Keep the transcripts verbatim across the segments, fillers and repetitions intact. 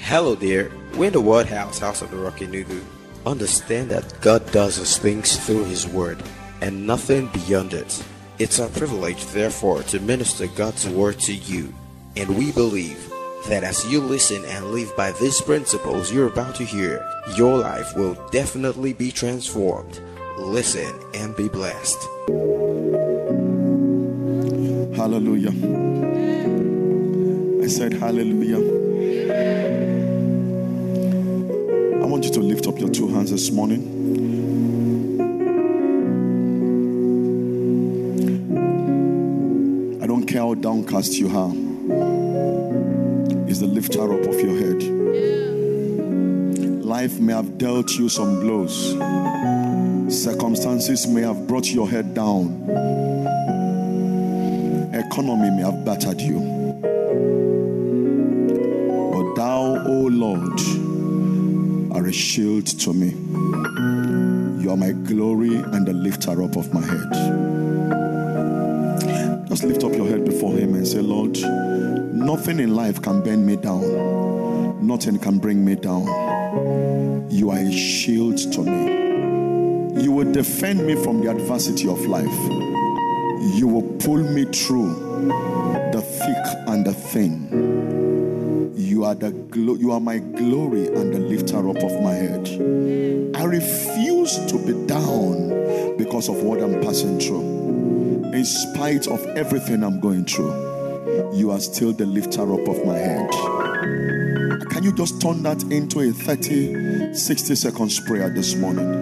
Hello there, we're in the Word House, House of the Rocky Nugu. Understand that God does His things through His Word, and nothing beyond it. It's our privilege, therefore, to minister God's Word to you. And we believe that as you listen and live by these principles you're about to hear, your life will definitely be transformed. Listen and be blessed. Hallelujah. I said hallelujah. I want you to lift up your two hands this morning. I don't care how downcast you are. It's the lifter up of your head. Life may have dealt you some blows. Circumstances may have brought your head down. Economy may have battered you. But thou, O Lord, are a shield to me. You are my glory and the lifter up of my head. Just lift up your head before Him and say, Lord, nothing in life can bend me down. Nothing can bring me down. You are a shield to me. You will defend me from the adversity of life. You will pull me through the thick and the thin. You are the glo- you are my glory and the lifter up of my head. I refuse to be down because of what I'm passing through. In spite of everything I'm going through, you are still the lifter up of my head. Can you just turn that into a thirty, sixty seconds prayer this morning?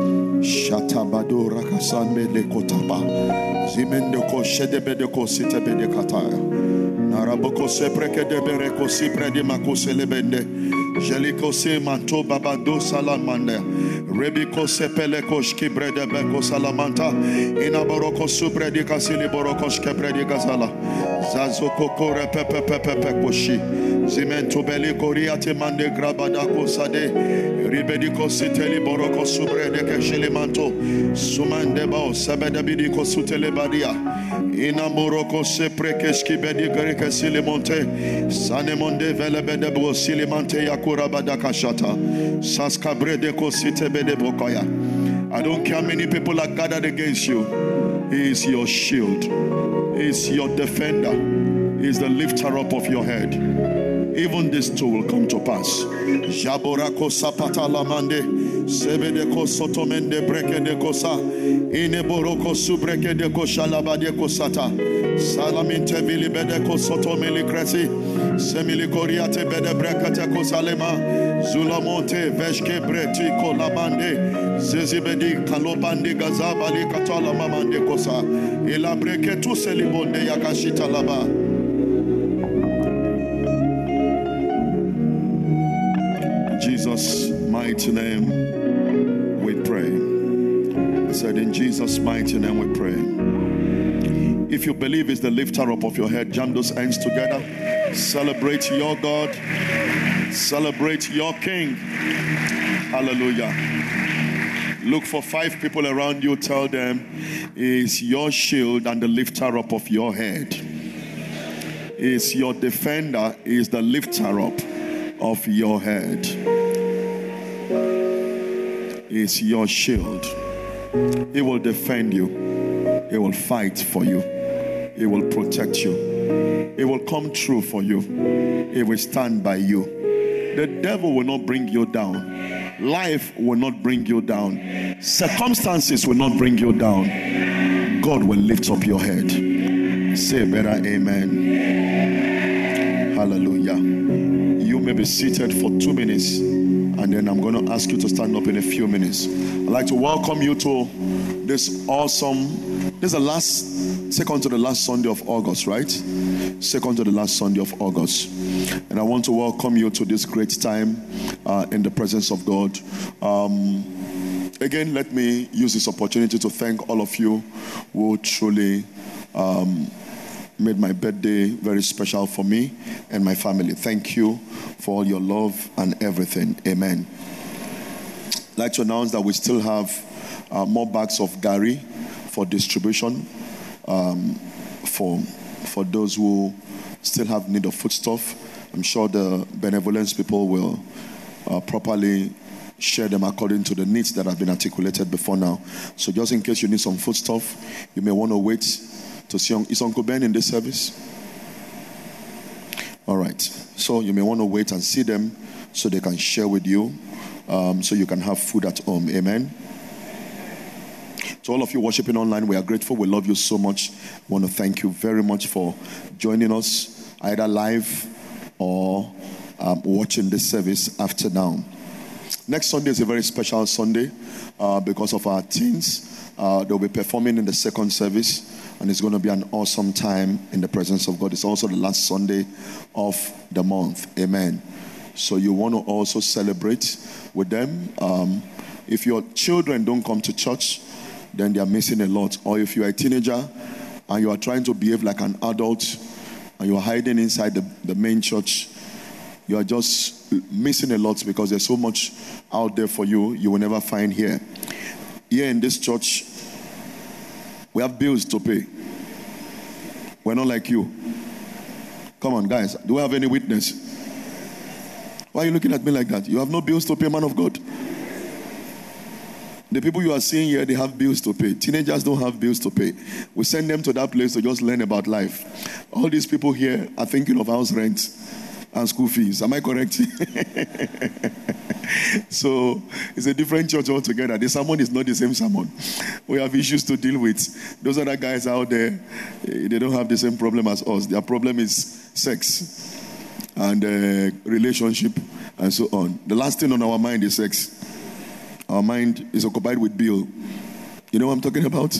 Shatabado rakasande lekotaba. Zimendeko shedebedeko sitebedekataya. Naraboko sepreke debereko sipredi makoselebende. Jeliko se manto babado salamande. Rebiko sepeleko shkibrede beko salamanta. Inaboroko subredi kasili boroko shkebredi gazala. Zazoko kore pepe pepe pekoshi. Zimento beli koriate mande grabadako sade. Ribediko siteli boroko subrede keshilimanto. Sumande bao sabeda bidiko sutele badia. Inamoroko seprekeski bedi greke silimonte. Sanemonde velebede bo silimante yakura badaka shata. Saska bredeko sitebede bokoya. I don't care how many people are gathered against you. He is your shield. He is your defender. He is the lifter up of your head. Even this too will come to pass. Jaborako sapata lamande. Sebedeko sotomende breke de kosa. Ineboroko subreke de koshalaba de kosata. Salaminte vili bedeko sotomeli kresi. Semili koriate bede brekate kosalema. Zulamonte veshke breti kolabande. Zezibedi kalopande gazabali katala mamande kosa. Ila breke tu selibonde yakashita laba. Jesus' mighty name we pray. I said in Jesus' mighty name we pray. If you believe it's the lifter up of your head, jam those hands together. Celebrate your God. Celebrate your King. Hallelujah. Look for five people around you. Tell them is your shield and the lifter up of your head. Is your defender, is the lifter up of your head. Is your shield. He will defend you. He will fight for you. He will protect you. He will come true for you. He will stand by you. The devil will not bring you down. Life will not bring you down. Circumstances will not bring you down. God will lift up your head. Say better amen. Hallelujah. You may be seated for two minutes and then I'm going to ask you to stand up in a few minutes. I'd like to welcome you to this awesome, this is the last, second to the last Sunday of August, right? Second to the last Sunday of August. And I want to welcome you to this great time uh, in the presence of God. Um, again, let me use this opportunity to thank all of you who truly um, made my birthday very special for me and my family. Thank you for all your love and everything. Amen. I'd like to announce that we still have uh, more bags of Gary for distribution um, for, for those who still have need of foodstuff. I'm sure the benevolence people will uh, properly share them according to the needs that have been articulated before now. So just in case you need some foodstuff, you may want to wait to see. Is Uncle Ben in this service? All right. So you may want to wait and see them so they can share with you, um, so you can have food at home. Amen. To all of you worshiping online, we are grateful. We love you so much. I want to thank you very much for joining us, either live or um, watching this service after now. Next Sunday is a very special Sunday uh, because of our teens. Uh, they'll be performing in the second service, and it's going to be an awesome time in the presence of God. It's also the last Sunday of the month. Amen. So you want to also celebrate with them. Um, if your children don't come to church, then they are missing a lot. Or if you are a teenager and you are trying to behave like an adult and you are hiding inside the, the main church, you are just missing a lot because there's so much out there for you you will never find here. Here in this church, we have bills to pay. We're not like you. Come on, guys. Do we have any witness? Why are you looking at me like that? You have no bills to pay, man of God. The people you are seeing here, they have bills to pay. Teenagers don't have bills to pay. We send them to that place to just learn about life. All these people here are thinking of house rent and school fees. Am I correct? So it's a different church altogether. The sermon is not the same sermon. We have issues to deal with. Those other guys out there, they don't have the same problem as us. Their problem is sex and uh, relationship and so on. The last thing on our mind is sex. Our mind is occupied with bill. You know what I'm talking about?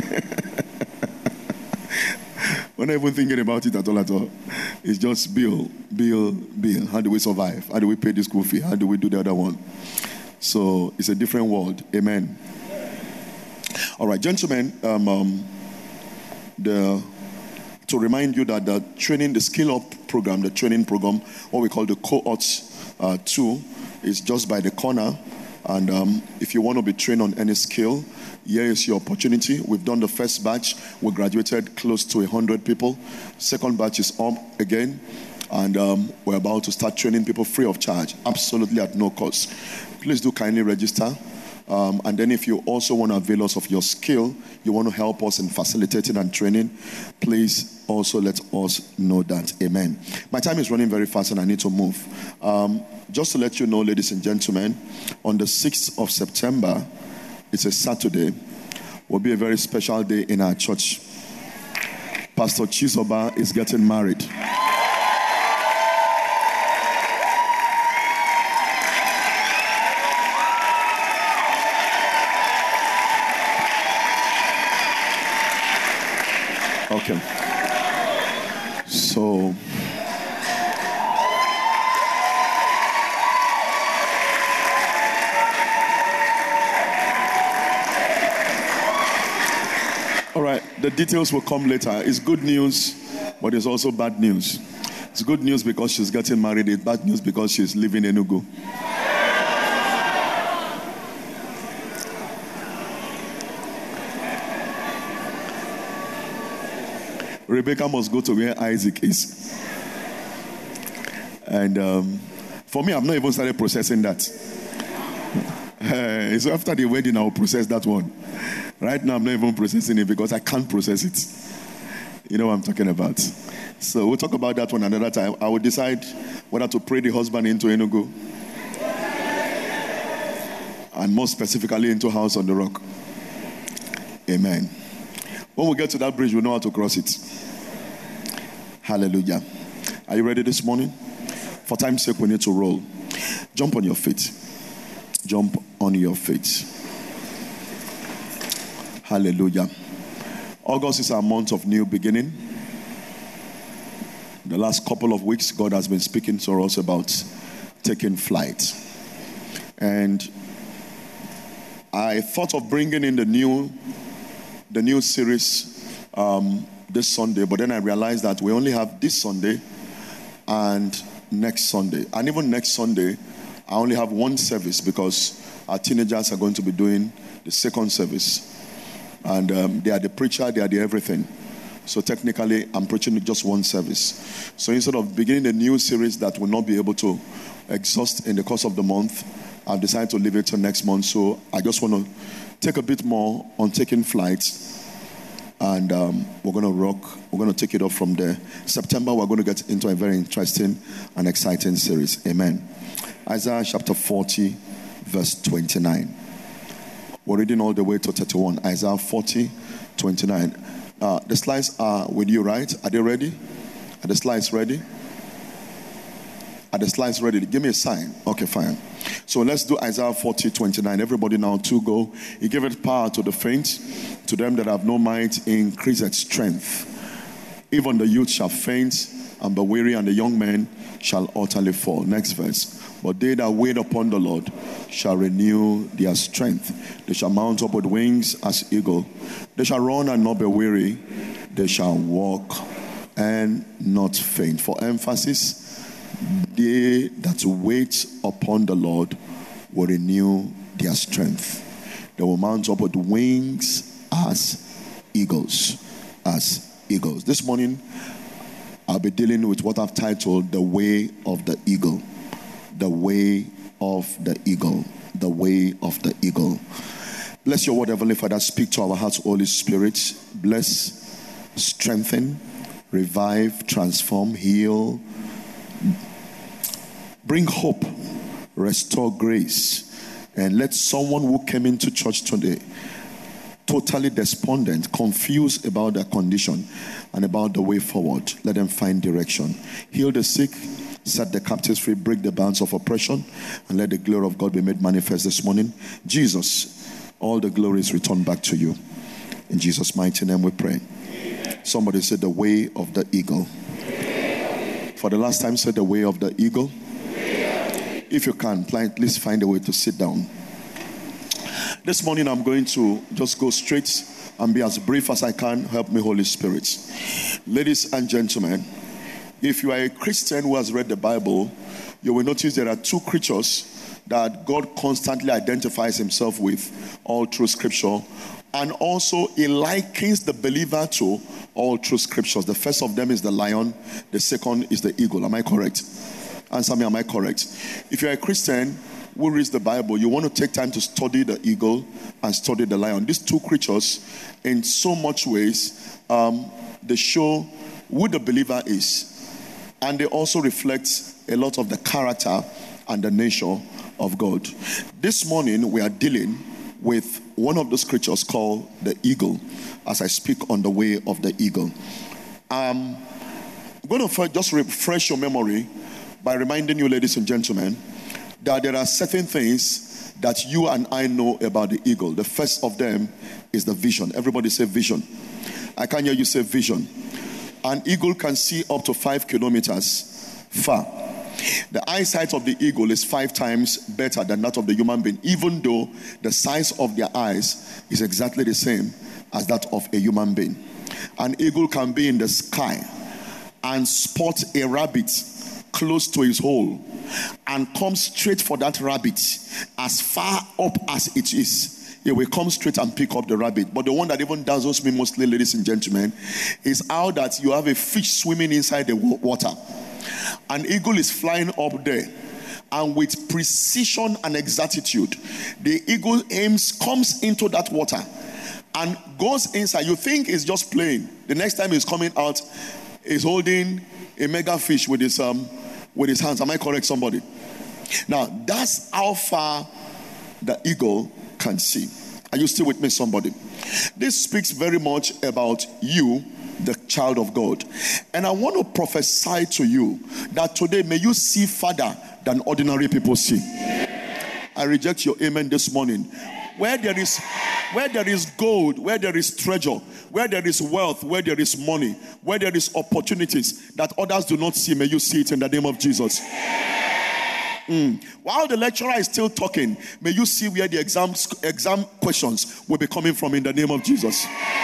We're not even thinking about it at all at all. It's just bill, bill, bill. How do we survive? How do we pay the school fee? How do we do the other one? So it's a different world. Amen. All right, gentlemen, um, um, the, to remind you that the training, the Skill Up program, the training program, what we call the cohorts uh, two, is just by the corner. And um, if you want to be trained on any skill, here is your opportunity. We've done the first batch. We graduated close to one hundred people. Second batch is up again. And um, we're about to start training people free of charge, absolutely at no cost. Please do kindly register. Um, and then if you also want to avail us of your skill, you want to help us in facilitating and training, please also let us know that. Amen. My time is running very fast and I need to move. Um, just to let you know, ladies and gentlemen, on the sixth of September, it's a Saturday, will be a very special day in our church. Pastor Chizoba is getting married. Okay. So, all right, the details will come later. It's good news, but it's also bad news. It's good news because she's getting married. It's bad news because she's leaving Enugu. Rebecca must go to where Isaac is. And um, for me, I've not even started processing that. Uh, so after the wedding, I'll process that one. Right now, I'm not even processing it because I can't process it. You know what I'm talking about. So we'll talk about that one another time. I will decide whether to pray the husband into Enugu. And more specifically into House on the Rock. Amen. When we get to that bridge, we know how to cross it. Hallelujah. Are you ready this morning? For time's sake, we need to roll. Jump on your feet. Jump on your feet. Hallelujah. August is our month of new beginning. The last couple of weeks, God has been speaking to us about taking flight. And I thought of bringing in the new the new series um, this Sunday, but then I realized that we only have this Sunday and next Sunday. And even next Sunday, I only have one service because our teenagers are going to be doing the second service. And um, they are the preacher, they are the everything. So technically, I'm preaching just one service. So instead of beginning a new series that will not be able to exhaust in the course of the month, I've decided to leave it till next month. So I just want to take a bit more on taking flights. And um, we're going to rock. We're going to take it off from there. September, we're going to get into a very interesting and exciting series. Amen. Isaiah chapter forty, verse twenty-nine. We're reading all the way to thirty-one. Isaiah forty, twenty-nine. Uh, the slides are with you, right? Are they ready? Are the slides ready? Are the slides ready? Give me a sign. Okay, fine. So let's do Isaiah forty, twenty-nine. Everybody now to go. He giveth power to the faint, to them that have no might, increaseth strength. Even the youth shall faint and be weary, and the young men shall utterly fall. Next verse. But they that wait upon the Lord shall renew their strength. They shall mount up with wings as eagle. They shall run and not be weary. They shall walk and not faint. For emphasis, they that wait upon the Lord will renew their strength. They will mount up with wings as eagles. As eagles. This morning, I'll be dealing with what I've titled The Way of the Eagle. The way of the eagle. The way of the eagle. Bless your word, Heavenly Father. Speak to our hearts, Holy Spirit. Bless, strengthen, revive, transform, heal. Bring hope, restore grace. And let someone who came into church today totally despondent, confused about their condition and about the way forward, let them find direction. Heal the sick, set the captives free, break the bands of oppression, and let the glory of God be made manifest this morning. Jesus, all the glory is returned back to you. In Jesus' mighty name we pray. Amen. Somebody said the way of the eagle. Amen. For the last time, said the way of the eagle. Amen. If you can, please find a way to sit down. This morning I'm going to just go straight and be as brief as I can. Help me, Holy Spirit. Ladies and gentlemen, if you are a Christian who has read the Bible, you will notice there are two creatures that God constantly identifies himself with all through Scripture, and also he likens the believer to all through Scriptures. The first of them is the lion, the second is the eagle. Am I correct? Answer me, am I correct? If you're a Christian who reads the Bible, you want to take time to study the eagle and study the lion. These two creatures, in so much ways, um, they show who the believer is. And they also reflect a lot of the character and the nature of God. This morning, we are dealing with one of those creatures called the eagle, as I speak on the way of the eagle. Um, I'm going to just refresh your memory by reminding you, ladies and gentlemen, that there are certain things that you and I know about the eagle. The first of them is the vision. Everybody say vision. I can hear you say vision. An eagle can see up to five kilometers far. The eyesight of the eagle is five times better than that of the human being, even though the size of their eyes is exactly the same as that of a human being. An eagle can be in the sky and spot a rabbit close to his hole and come straight for that rabbit as far up as it is. He will come straight and pick up the rabbit. But the one that even dazzles me mostly, ladies and gentlemen, is how that you have a fish swimming inside the water. An eagle is flying up there, and with precision and exactitude, the eagle aims, comes into that water and goes inside. You think it's just playing. The next time he's coming out, he's holding a mega fish with his um with his hands. Am I correct, somebody? Now, that's how far the eagle can see. Are you still with me, somebody? This speaks very much about you, the child of God. And I want to prophesy to you that today may you see farther than ordinary people see. I reject your amen this morning. Where there is where there is gold, where there is treasure, where there is wealth, where there is money, where there is opportunities that others do not see, may you see it in the name of Jesus. Mm. While the lecturer is still talking, may you see where the exam, exam questions will be coming from in the name of Jesus.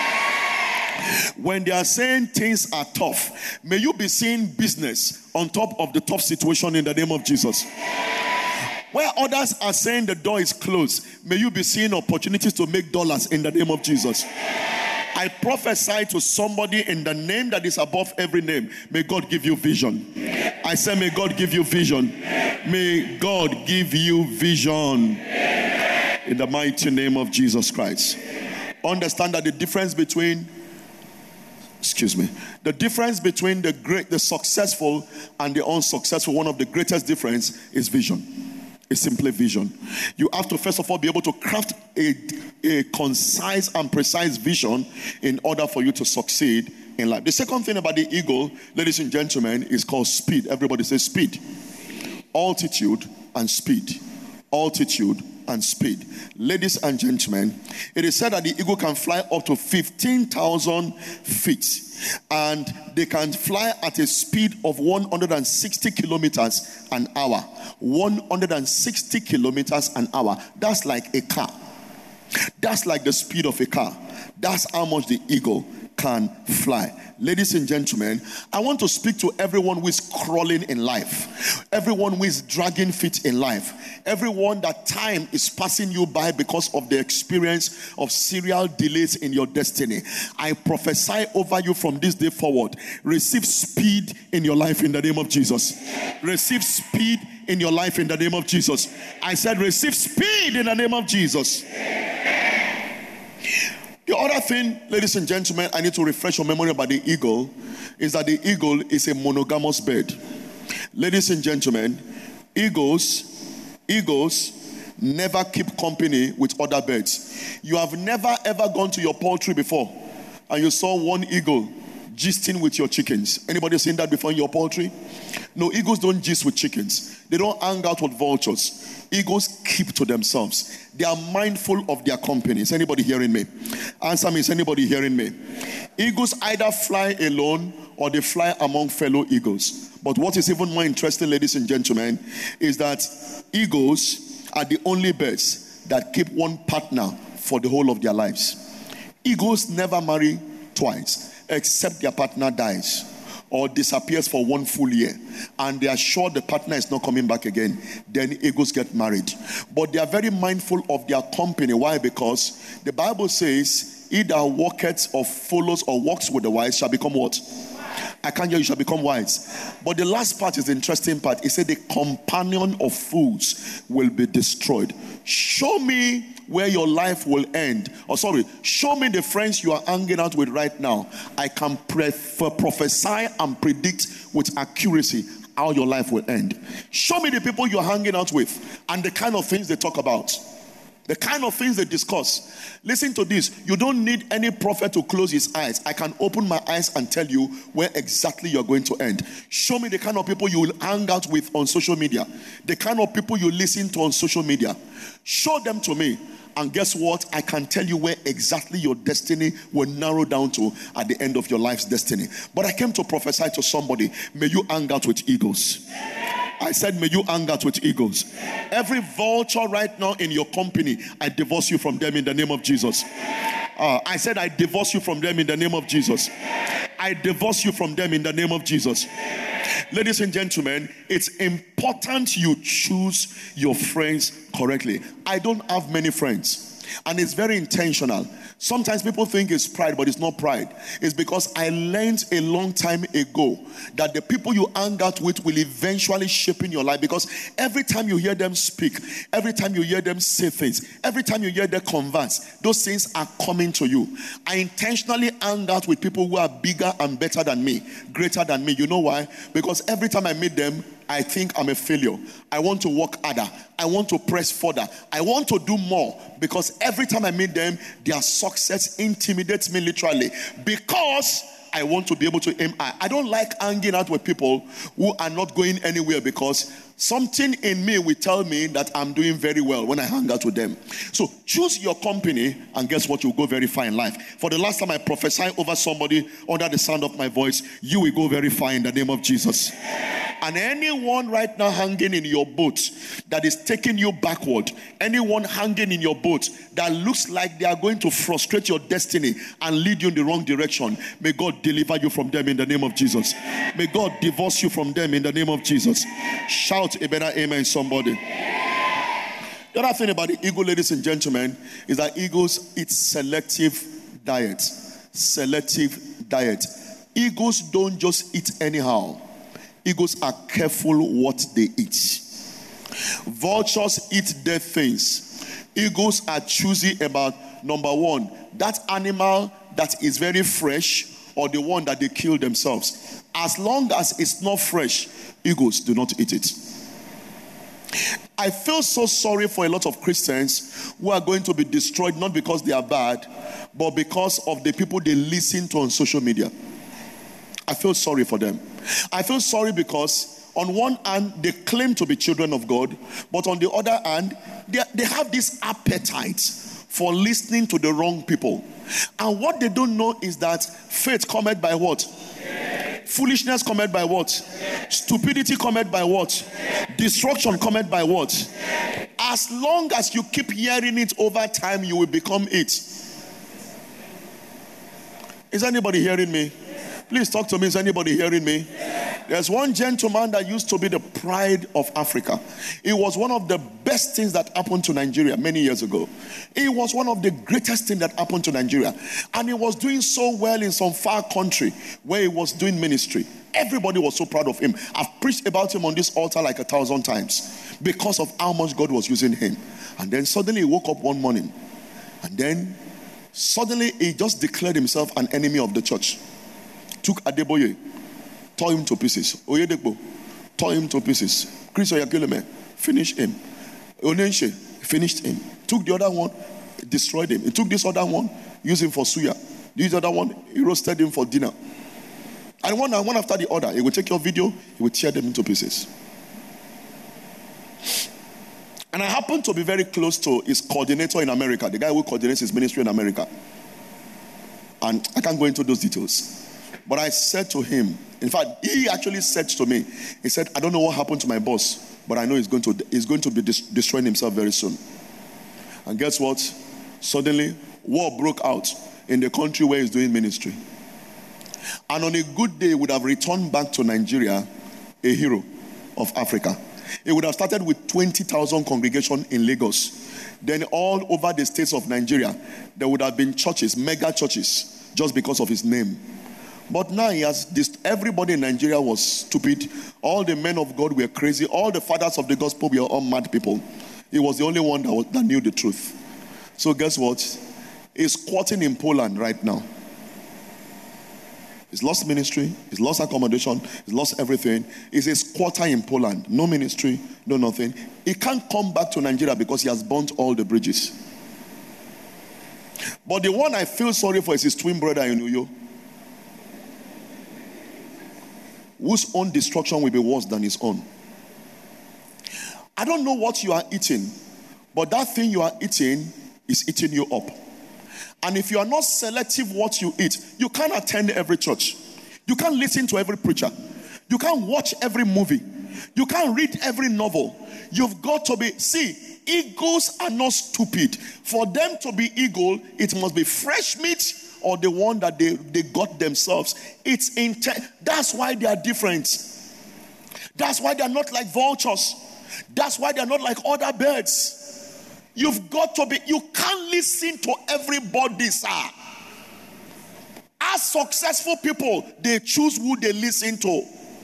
When they are saying things are tough, may you be seeing business on top of the tough situation in the name of Jesus. Where others are saying the door is closed, may you be seeing opportunities to make dollars in the name of Jesus. I prophesy to somebody in the name that is above every name. May God give you vision. I say, may God give you vision. May God give you vision. In the mighty name of Jesus Christ. Understand that the difference between, excuse me, the difference between the great, the successful and the unsuccessful, one of the greatest difference is vision. It's simply vision. You have to first of all be able to craft a, a concise and precise vision in order for you to succeed in life. The second thing about the eagle, ladies and gentlemen, is called speed. Everybody says speed. Altitude and speed. Altitude and speed. Ladies and gentlemen, it is said that the eagle can fly up to fifteen thousand feet, and they can fly at a speed of one hundred sixty kilometers an hour. one hundred sixty kilometers an hour. That's like a car. That's like the speed of a car. That's how much the eagle can fly. Ladies and gentlemen, I want to speak to everyone who is crawling in life, everyone who is dragging feet in life, everyone that time is passing you by because of the experience of serial delays in your destiny. I prophesy over you from this day forward. Receive speed in your life in the name of Jesus. Receive speed in your life in the name of Jesus. I said receive speed in the name of Jesus. The other thing, ladies and gentlemen, I need to refresh your memory about the eagle is that the eagle is a monogamous bird. Ladies and gentlemen, eagles, eagles never keep company with other birds. You have never ever gone to your poultry before and you saw one eagle gisting with your chickens. Anybody seen that before in your poultry? No, eagles don't gist with chickens. They don't hang out with vultures. Eagles keep to themselves. They are mindful of their company. Is anybody hearing me? Answer me, is anybody hearing me? Eagles either fly alone or they fly among fellow eagles. But what is even more interesting, ladies and gentlemen, is that eagles are the only birds that keep one partner for the whole of their lives. Eagles never marry twice, except their partner dies or disappears for one full year, and they are sure the partner is not coming back again. Then eagles get married. But they are very mindful of their company. Why? Because the Bible says, he that walketh or follows or walks with the wise shall become what? I can't hear you, shall become wise. But the last part is the interesting part. It said the companion of fools will be destroyed. Show me where your life will end. Or sorry, show me the friends you are hanging out with right now. I can pre- prophesy and predict with accuracy how your life will end. Show me the people you are hanging out with and the kind of things they talk about. The kind of things they discuss. Listen to this. You don't need any prophet to close his eyes. I can open my eyes and tell you where exactly you're going to end. Show me the kind of people you will hang out with on social media. The kind of people you listen to on social media. Show them to me. And guess what? I can tell you where exactly your destiny will narrow down to at the end of your life's destiny. But I came to prophesy to somebody. May you hang out with eagles. I said, may you hang out with eagles. Every vulture right now in your company, I divorce you from them in the name of Jesus. Uh, I said, I divorce you from them in the name of Jesus. I divorce you from them in the name of Jesus. Ladies and gentlemen, it's important you choose your friends correctly. I don't have many friends, and it's very intentional. Sometimes people think it's pride, but it's not pride. It's because I learned a long time ago that the people you hang out with will eventually shape in your life, because every time you hear them speak, every time you hear them say things, every time you hear them converse, those things are coming to you. I intentionally hang out with people who are bigger and better than me, greater than me. You know why? Because every time I meet them, I think I'm a failure. I want to work harder. I want to press further. I want to do more, because every time I meet them, their success intimidates me literally, because I want to be able to aim high. I don't like hanging out with people who are not going anywhere, because something in me will tell me that I'm doing very well when I hang out with them. So choose your company, and guess what? You'll go very far in life. For the last time I prophesy over somebody under the sound of my voice, you will go very far in the name of Jesus. And anyone right now hanging in your boat that is taking you backward, anyone hanging in your boat that looks like they are going to frustrate your destiny and lead you in the wrong direction, may God deliver you from them in the name of Jesus. May God divorce you from them in the name of Jesus. Shout a better amen, somebody. The other thing about the eagle, ladies and gentlemen, is that eagles eat selective diets. selective diet. Eagles don't just eat anyhow. Eagles are careful what they eat. Vultures eat dead things. Eagles are choosy about, number one, that animal that is very fresh or the one that they kill themselves. As long as it's not fresh, eagles do not eat it. I feel so sorry for a lot of Christians who are going to be destroyed, not because they are bad, but because of the people they listen to on social media. I feel sorry for them. I feel sorry because on one hand, they claim to be children of God, but on the other hand, they, they have this appetite for listening to the wrong people. And what they don't know is that faith cometh by what? Foolishness cometh by what? Stupidity cometh by what? Destruction cometh by what? As long as you keep hearing it over time, you will become it. Is anybody hearing me? Please talk to me. Is anybody hearing me? There's one gentleman that used to be the pride of Africa. It was one of the best things that happened to Nigeria many years ago. It was one of the greatest things that happened to Nigeria. And he was doing so well in some far country where he was doing ministry. Everybody was so proud of him. I've preached about him on this altar like a thousand times because of how much God was using him. And then suddenly he woke up one morning. And then suddenly he just declared himself an enemy of the church. Took Adeboye, tore him to pieces. Oyedepo, tore him to pieces. Chris Oyakhilome, finished him. Onenshe, finished him. Took the other one, destroyed him. He took this other one, used him for suya. This other one, he roasted him for dinner. And one, one after the other, he will take your video, he will tear them into pieces. And I happen to be very close to his coordinator in America, the guy who coordinates his ministry in America. And I can't go into those details. But I said to him, in fact, he actually said to me, he said, I don't know what happened to my boss, but I know he's going to, he's going to be dis- destroying himself very soon. And guess what? Suddenly, war broke out in the country where he's doing ministry. And on a good day, he would have returned back to Nigeria, a hero of Africa. He would have started with twenty thousand congregation in Lagos. Then all over the states of Nigeria, there would have been churches, mega churches, just because of his name. But now he has this, everybody in Nigeria was stupid. All the men of God were crazy. All the fathers of the gospel were all mad people. He was the only one that, was, that knew the truth. So guess what? He's squatting in Poland right now. He's lost ministry. He's lost accommodation. He's lost everything. He's a squatter in Poland. No ministry, no nothing. He can't come back to Nigeria because he has burnt all the bridges. But the one I feel sorry for is his twin brother in Uyo, whose own destruction will be worse than his own. I don't know what you are eating, but that thing you are eating is eating you up. And if you are not selective what you eat, you can't attend every church. You can't listen to every preacher. You can't watch every movie. You can't read every novel. You've got to be, see, eagles are not stupid. For them to be eagle, it must be fresh meat or the one that they, they got themselves. It's intent. That's why they are different. That's why they're not like vultures. That's why they're not like other birds. You've got to be, you can't listen to everybody, sir. As successful people, they choose who they listen to.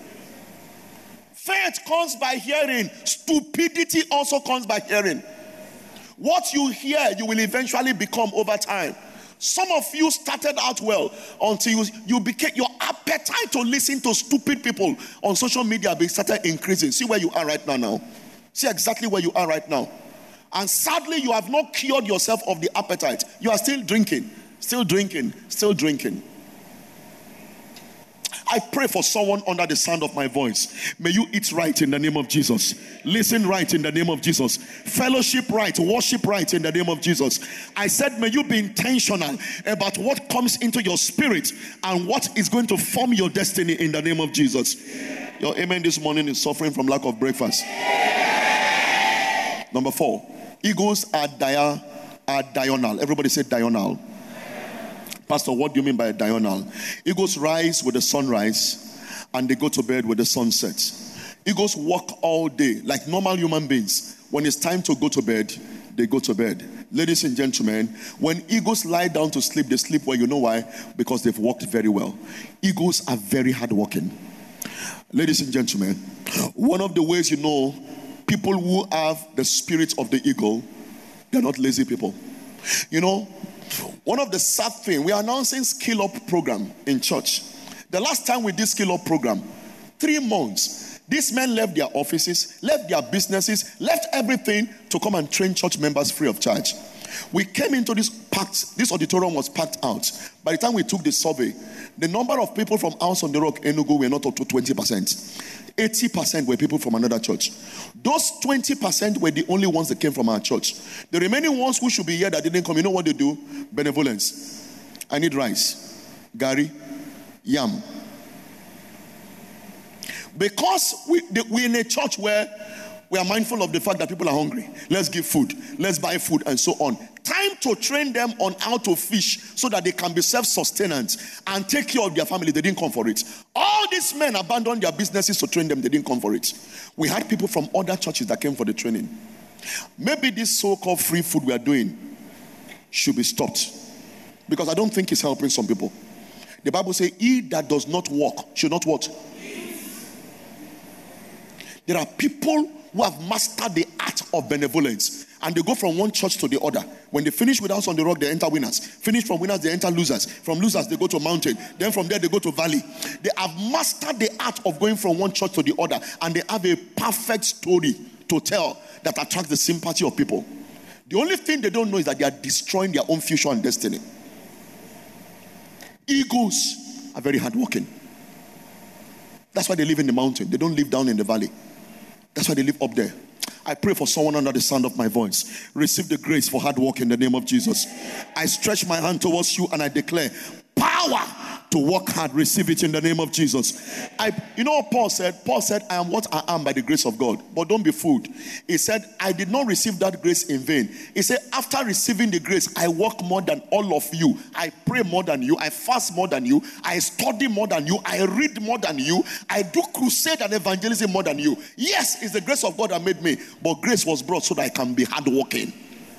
Faith comes by hearing. Stupidity also comes by hearing. What you hear, you will eventually become over time. Some of you started out well until you, you became, your appetite to listen to stupid people on social media started increasing. See where you are right now now. See exactly where you are right now. And sadly, you have not cured yourself of the appetite. You are still drinking, still drinking, still drinking. I pray for someone under the sound of my voice. May you eat right in the name of Jesus. Listen right in the name of Jesus. Fellowship right. Worship right in the name of Jesus. I said, may you be intentional about what comes into your spirit and what is going to form your destiny in the name of Jesus. Your amen this morning is suffering from lack of breakfast. Number four, eagles are, dia, are diurnal. Everybody say diurnal. Pastor, what do you mean by diurnal? Eagles rise with the sunrise and they go to bed with the sunset. Eagles walk all day like normal human beings. When it's time to go to bed, they go to bed. Ladies and gentlemen, when eagles lie down to sleep, they sleep well. You know why? Because they've worked very well. Eagles are very hardworking. Ladies and gentlemen, one of the ways you know people who have the spirit of the eagle, they're not lazy people. You know, one of the sad things, we are announcing Skill Up program in church. The last time we did Skill Up program, three months, these men left their offices, left their businesses, left everything to come and train church members free of charge. We came into this packed, this auditorium was packed out. By the time we took the survey, the number of people from House on the Rock, Enugu, were not up to twenty percent. eighty percent were people from another church. Those twenty percent were the only ones that came from our church. The remaining ones who should be here that didn't come, you know what they do? Benevolence. I need rice, gari, yam. Because we, the, we're in a church where we are mindful of the fact that people are hungry. Let's give food. Let's buy food and so on. Time to train them on how to fish so that they can be self-sustainant and take care of their family. They didn't come for it. All these men abandoned their businesses to train them. They didn't come for it. We had people from other churches that came for the training. Maybe this so-called free food we are doing should be stopped. Because I don't think it's helping some people. The Bible says, he that does not work should not what? There are people who have mastered the art of benevolence, and they go from one church to the other. When they finish with House on the Rock, they enter winners. Finish from winners, they enter losers. From losers, they go to mountain. Then from there, they go to valley. They have mastered the art of going from one church to the other, and they have a perfect story to tell that attracts the sympathy of people. The only thing they don't know is that they are destroying their own future and destiny. Eagles are very hardworking. That's why they live in the mountain. They don't live down in the valley. That's why they live up there. I pray for someone under the sound of my voice. Receive the grace for hard work in the name of Jesus. I stretch my hand towards you and I declare power to work hard. Receive it in the name of Jesus. I, you know what Paul said? Paul said, I am what I am by the grace of God. But don't be fooled. He said, I did not receive that grace in vain. He said, after receiving the grace, I work more than all of you. I pray more than you. I fast more than you. I study more than you. I read more than you. I do crusade and evangelism more than you. Yes, it's the grace of God that made me. But grace was brought so that I can be hardworking.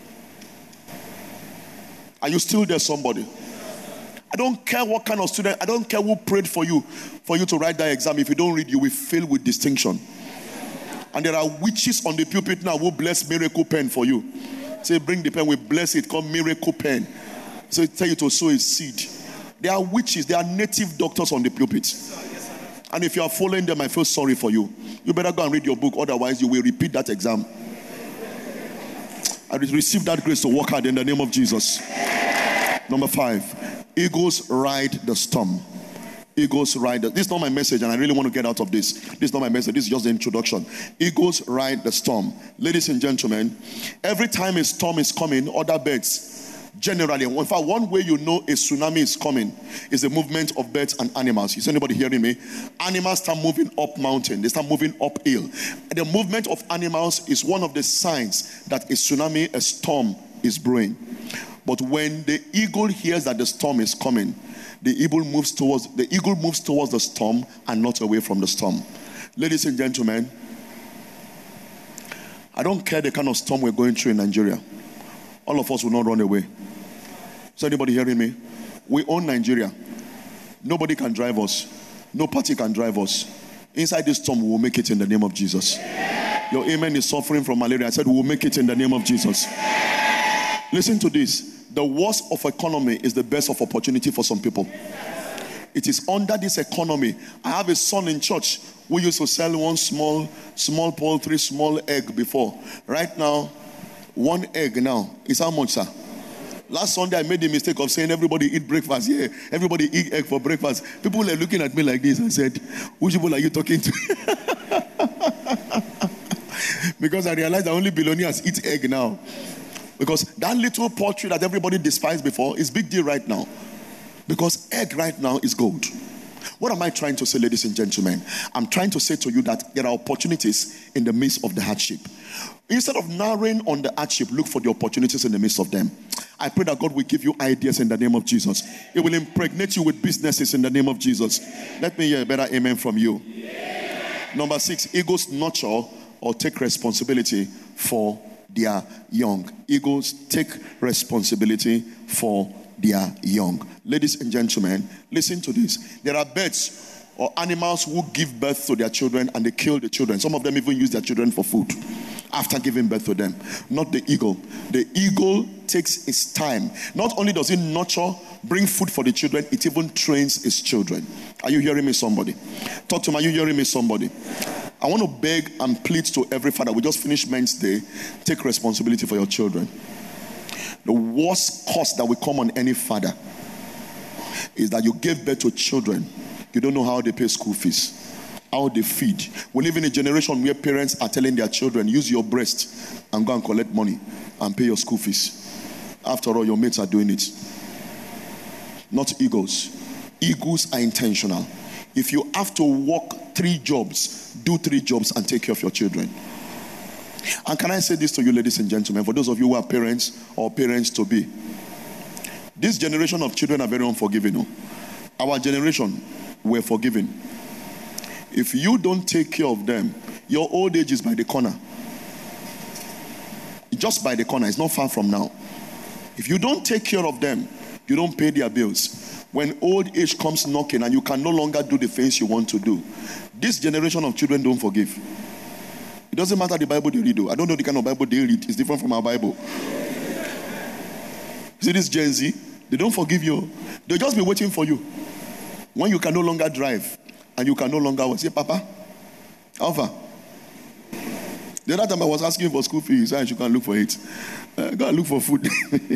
Are you still there, somebody? I don't care what kind of student, I don't care who prayed for you, for you to write that exam. If you don't read, you will fail with distinction. And there are witches on the pulpit now who bless miracle pen for you. Say, bring the pen, we bless it, called miracle pen. So tell you to sow a seed. There are witches, there are native doctors on the pulpit. And if you are following them, I feel sorry for you. You better go and read your book, otherwise you will repeat that exam. I receive that grace to work hard in the name of Jesus. Number five. Eagles ride the storm. Eagles ride the, this is not my message, and I really want to get out of this. This is not my message. This is just the introduction. Eagles ride the storm. Ladies and gentlemen, every time a storm is coming, other birds, generally, in fact, one way you know a tsunami is coming is the movement of birds and animals. Is anybody hearing me? Animals start moving up mountain. They start moving uphill. The movement of animals is one of the signs that a tsunami, a storm, is brewing. But when the eagle hears that the storm is coming, the eagle moves towards the eagle moves towards the storm and not away from the storm. Ladies and gentlemen, I don't care the kind of storm we're going through in Nigeria. All of us will not run away. Is anybody hearing me? We own Nigeria. Nobody can drive us. No party can drive us. Inside this storm, we will make it in the name of Jesus. Your amen is suffering from malaria. I said we will make it in the name of Jesus. Listen to this. The worst of economy is the best of opportunity for some people. It is under this economy. I have a son in church who used to sell one small, small poultry, small egg before. Right now, one egg now is how much, sir? Last Sunday, I made the mistake of saying everybody eat breakfast. Yeah, everybody eat egg for breakfast. People were looking at me like this and said, which people are you talking to? Because I realized that only billionaires eat egg now. Because that little poultry that everybody despised before is big deal right now. Because egg right now is gold. What am I trying to say, ladies and gentlemen? I'm trying to say to you that there are opportunities in the midst of the hardship. Instead of narrowing on the hardship, look for the opportunities in the midst of them. I pray that God will give you ideas in the name of Jesus. It will impregnate you with businesses in the name of Jesus. Let me hear a better amen from you. Yeah. Number six, eagles nurture or take responsibility for their young. Eagles take responsibility for their young. Ladies and gentlemen, listen to this. There are birds or animals who give birth to their children and they kill the children. Some of them even use their children for food after giving birth to them. Not the eagle. The eagle takes its time. Not only does it nurture, bring food for the children, it even trains its children. Are you hearing me, somebody? Talk to me. Are you hearing me, somebody? I want to beg and plead to every father. We just finished Men's Day. Take responsibility for your children. The worst curse that will come on any father is that you give birth to children. You don't know how they pay school fees, how they feed. We live in a generation where parents are telling their children, use your breast and go and collect money and pay your school fees. After all, your mates are doing it. Not eagles. Eagles are intentional. If you have to work three jobs, do three jobs and take care of your children. And can I say this to you, ladies and gentlemen, for those of you who are parents or parents to be, this generation of children are very unforgiving. No? Our generation, we're forgiving. If you don't take care of them, your old age is by the corner. Just by the corner. It's not far from now. If you don't take care of them, you don't pay their bills. When old age comes knocking and you can no longer do the things you want to do, this generation of children don't forgive. It doesn't matter the Bible they read. I don't know the kind of Bible they read. It's different from our Bible. See this Gen Z? They don't forgive you. They'll just be waiting for you. When you can no longer drive and you can no longer say, Papa, how far? The other time I was asking for school fees, and you can look for it. Uh, go and look for food.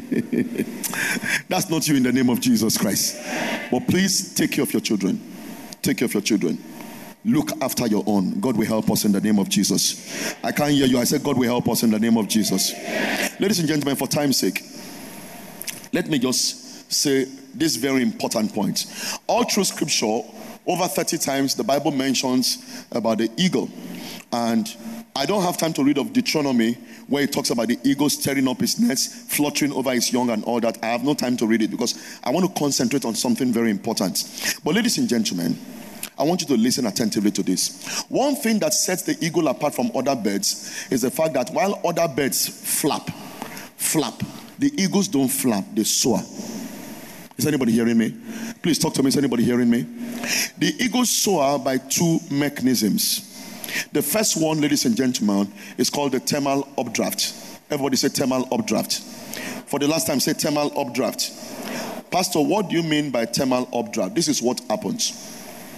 That's not you in the name of Jesus Christ. But please take care of your children. Take care of your children. Look after your own. God will help us in the name of Jesus. I can't hear you. I said God will help us in the name of Jesus. Ladies and gentlemen, for time's sake, let me just say this very important point. All through scripture, over thirty times, the Bible mentions about the eagle. And I don't have time to read of Deuteronomy where it talks about the eagle stirring up his nest, fluttering over his young and all that. I have no time to read it because I want to concentrate on something very important. But ladies and gentlemen, I want you to listen attentively to this. One thing that sets the eagle apart from other birds is the fact that while other birds flap, flap, the eagles don't flap, they soar. Is anybody hearing me? Please talk to me. Is anybody hearing me? The eagles soar by two mechanisms. The first one, ladies and gentlemen, is called the thermal updraft. Everybody say thermal updraft. For the last time, say thermal updraft. Pastor, what do you mean by thermal updraft? This is what happens.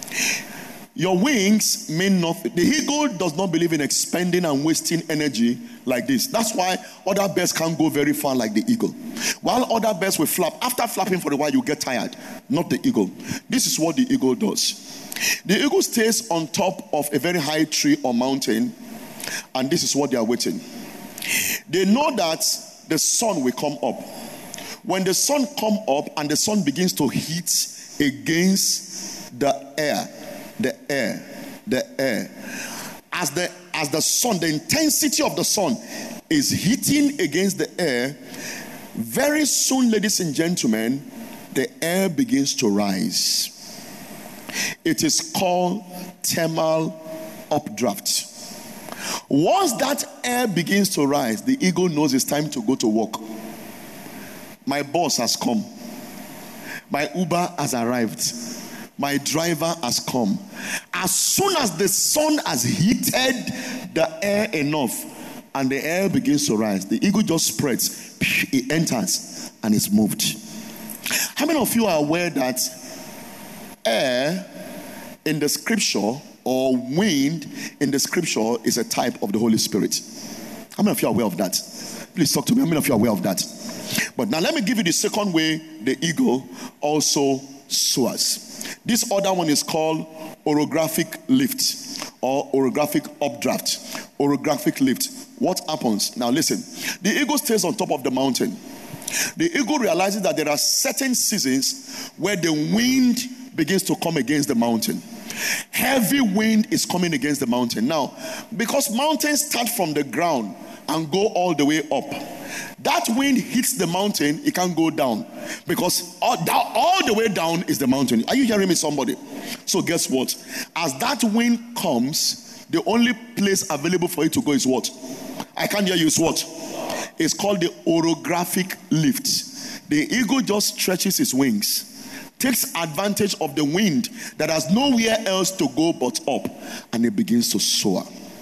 Your wings mean nothing. The eagle does not believe in expending and wasting energy like this. That's why other birds can't go very far like the eagle. While other birds will flap, after flapping for a while, you get tired. Not the eagle. This is what the eagle does. The eagle stays on top of a very high tree or mountain, and this is what they are waiting. They know that the sun will come up. When the sun comes up and the sun begins to hit against the air, the air, the air, as the as the sun, the intensity of the sun is hitting against the air, very soon, ladies and gentlemen, the air begins to rise. It is called thermal updraft. Once that air begins to rise, the eagle knows it's time to go to work. My boss has come. My Uber has arrived. My driver has come. As soon as the sun has heated the air enough and the air begins to rise, the eagle just spreads, it enters and it's moved. How many of you are aware that air in the scripture or wind in the scripture is a type of the Holy Spirit? How many of you are aware of that? Please talk to me. How many of you are aware of that? But now let me give you the second way the eagle also soars. This other one is called orographic lift or orographic updraft. Orographic lift. What happens? Now listen. The eagle stays on top of the mountain. The eagle realizes that there are certain seasons where the wind begins to come against the mountain. Heavy wind is coming against the mountain. Now, because mountains start from the ground and go all the way up, that wind hits the mountain, it can't go down. Because all, down, all the way down is the mountain. Are you hearing me, somebody? So guess what? As that wind comes, The only place available for it to go is what? I can't hear you. It's what? It's called the orographic lift. The eagle just stretches its wings, takes advantage of the wind that has nowhere else to go but up, and it begins to soar.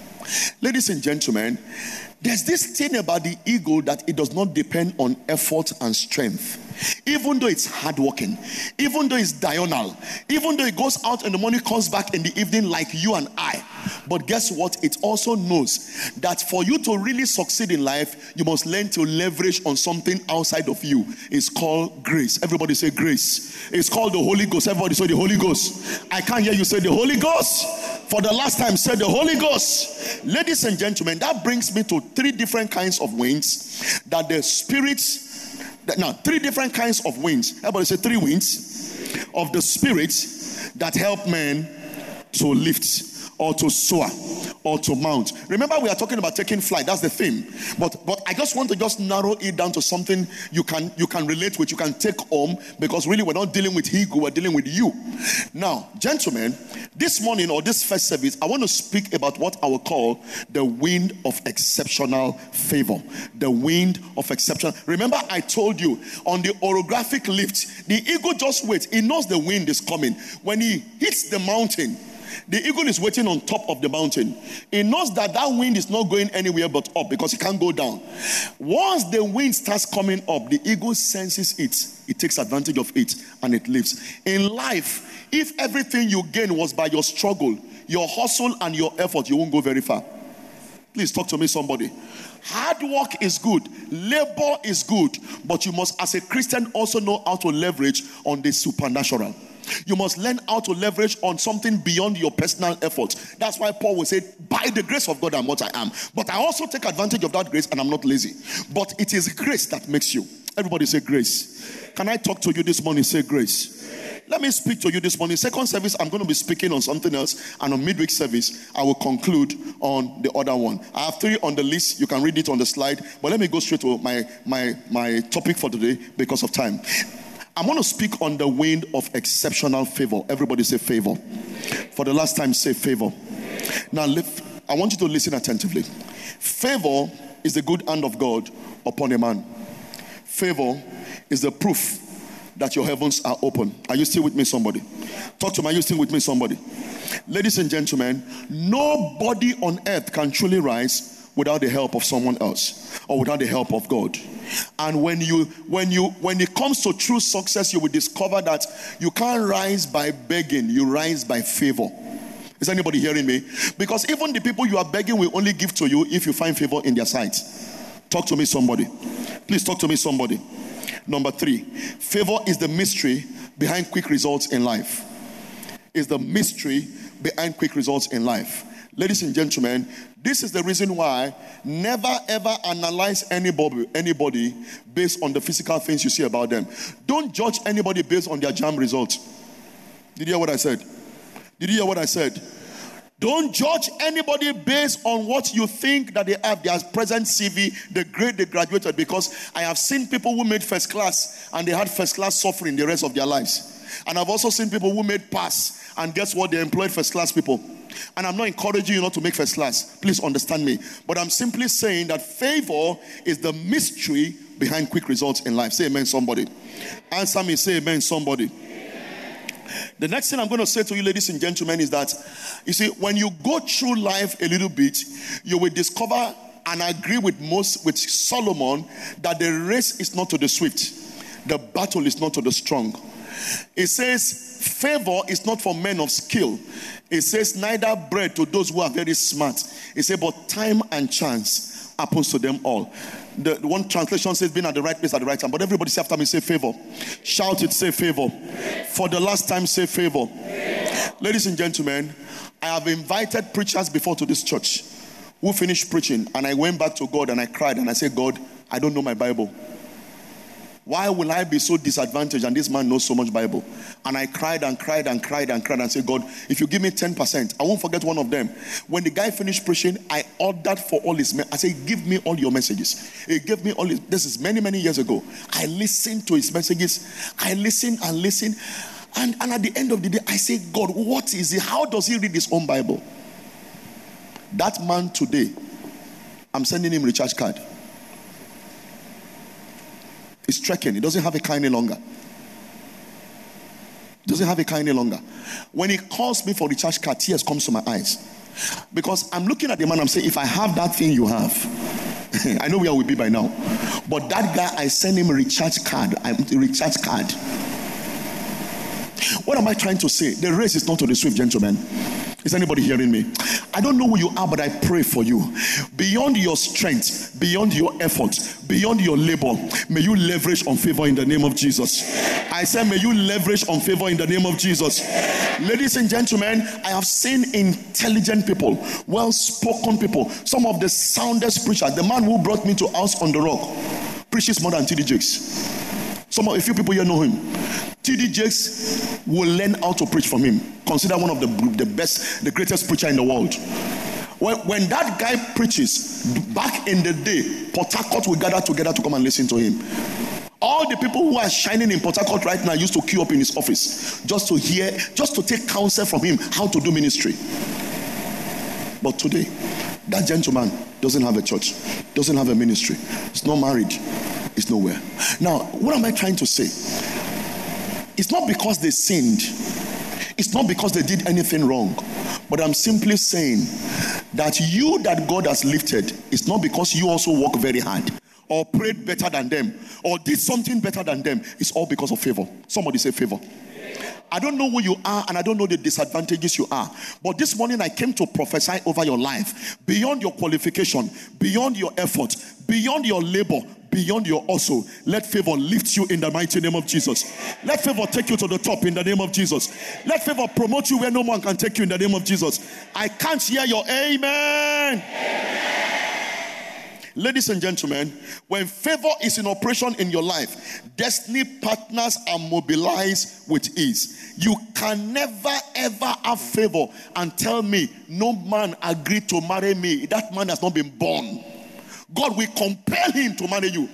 Ladies and gentlemen, there's this thing about the eagle that it does not depend on effort and strength. Even though it's hardworking, even though it's diurnal, even though it goes out in the morning, comes back in the evening like you and I. But guess what? It also knows that for you to really succeed in life, you must learn to leverage on something outside of you. It's called grace. Everybody say grace. It's called the Holy Ghost. Everybody say the Holy Ghost. I can't hear you say the Holy Ghost. For the last time, say the Holy Ghost. Ladies and gentlemen, that brings me to three different kinds of winds that the spirits Now, three different kinds of winds. Everybody say three winds of the Spirit that help men to lift or to soar or to mount. Remember, we are talking about taking flight. That's the theme. But but I just want to just narrow it down to something you can you can relate with, you can take home, because really we're not dealing with ego, we're dealing with you. Now, gentlemen, this morning or this first service, I want to speak about what I will call the wind of exceptional favor. The wind of exceptional. Remember, I told you on the orographic lift, the eagle just waits. He knows the wind is coming. When he hits the mountain, the eagle is waiting on top of the mountain. He knows that that wind is not going anywhere but up, because it can't go down. Once the wind starts coming up, the eagle senses it. It takes advantage of it and it lives. In life, if everything you gain was by your struggle, your hustle and your effort, you won't go very far. Please talk to me, somebody. Hard work is good. Labor is good. But you must, as a Christian, also know how to leverage on the supernatural. You must learn how to leverage on something beyond your personal effort. That's why Paul will say, by the grace of God I'm what I am. But I also take advantage of that grace, and I'm not lazy. But it is grace that makes you. Everybody say grace. Can I talk to you this morning? Say grace. Let me speak to you this morning. Second service, I'm going to be speaking on something else. And on midweek service, I will conclude on the other one. I have three on the list. You can read it on the slide. But let me go straight to my, my, my topic for today because of time. I want to speak on the wind of exceptional favor. Everybody say favor. For the last time, say favor. Now, I want you to listen attentively. Favor is the good hand of God upon a man. Favor is the proof that your heavens are open. Are you still with me, somebody? Talk to me. Are you still with me, somebody? Ladies and gentlemen, nobody on earth can truly rise without the help of someone else or without the help of God. And when you when you when it comes to true success, you will discover that you can't rise by begging, you rise by favor. Is anybody hearing me? Because even the people you are begging will only give to you if you find favor in their sight. Talk to me, somebody. Please talk to me, somebody. Number three, favor is the mystery behind quick results in life. Is the mystery behind quick results in life. Ladies and gentlemen, this is the reason why never ever analyze anybody, anybody based on the physical things you see about them. Don't judge anybody based on their jam results. Did you hear what I said? Did you hear what I said? Don't judge anybody based on what you think that they have, their present C V, the grade they graduated, because I have seen people who made first class and they had first class suffering the rest of their lives. And I've also seen people who made pass, and guess what? They employed first class people. And I'm not encouraging you not to make first class. Please understand me. But I'm simply saying that favor is the mystery behind quick results in life. Say amen, somebody. Answer me, say amen, somebody. The next thing I'm going to say to you, ladies and gentlemen, is that, you see, when you go through life a little bit, you will discover, and I agree with most, with Solomon, that the race is not to the swift. The battle is not to the strong. It says, favor is not for men of skill. It says, neither bread to those who are very smart. It says, but time and chance happens to them all. The, the one translation says, being at the right place at the right time. But everybody say after me, say favor. Shout it, say favor. For the last time, say favor. Ladies and gentlemen, I have invited preachers before to this church who finished preaching, and I went back to God and I cried and I said, God, I don't know my Bible. Why will I be so disadvantaged and this man knows so much Bible? And I cried and cried and cried and cried and said, God, if you give me ten percent, I won't forget one of them. When the guy finished preaching, I ordered for all his, me- I said, give me all your messages. He gave me all his, this is many, many years ago. I listened to his messages. I listened and listened. And, and at the end of the day, I said, God, what is it? How does he read his own Bible? That man today, I'm sending him recharge card. He's trekking. He doesn't have a car any longer. Doesn't have a car any longer. When he calls me for recharge card, tears comes to my eyes. Because I'm looking at the man, I'm saying, if I have that thing you have, I know where we'll be by now. But that guy, I send him a recharge card. I'm a recharge card. What am I trying to say? The race is not to the swift, gentlemen. Is anybody hearing me? I don't know who you are, but I pray for you. Beyond your strength, beyond your effort, beyond your labor, may you leverage on favor in the name of Jesus. I said, may you leverage on favor in the name of Jesus. Ladies and gentlemen, I have seen intelligent people, well-spoken people, some of the soundest preachers. The man who brought me to House on the Rock preaches more than T D Jakes. Some of a few people here know him. T D Jakes will learn how to preach from him. Considered one of the, the best, the greatest preacher in the world. When, when that guy preaches, back in the day, Port Harcourt will gather together to come and listen to him. All the people who are shining in Port Harcourt right now used to queue up in his office just to hear, just to take counsel from him how to do ministry. But today, that gentleman doesn't have a church, doesn't have a ministry, he's not married, he's nowhere. Now, what am I trying to say? It's not because they sinned, it's not because they did anything wrong, but I'm simply saying that you that God has lifted, it's not because you also work very hard or prayed better than them or did something better than them. It's all because of favor. Somebody say favor. I don't know who you are and I don't know the disadvantages you are, but this morning I came to prophesy over your life. Beyond your qualification, beyond your effort, beyond your labor, beyond your also, let favor lift you in the mighty name of Jesus. Let favor take you to the top in the name of Jesus. Let favor promote you where no one can take you in the name of Jesus. I can't hear your amen. Amen. Ladies and gentlemen, when favor is in operation in your life, destiny partners are mobilized with ease. You can never ever have favor and tell me no man agreed to marry me. That man has not been born. God will compel him to marry you.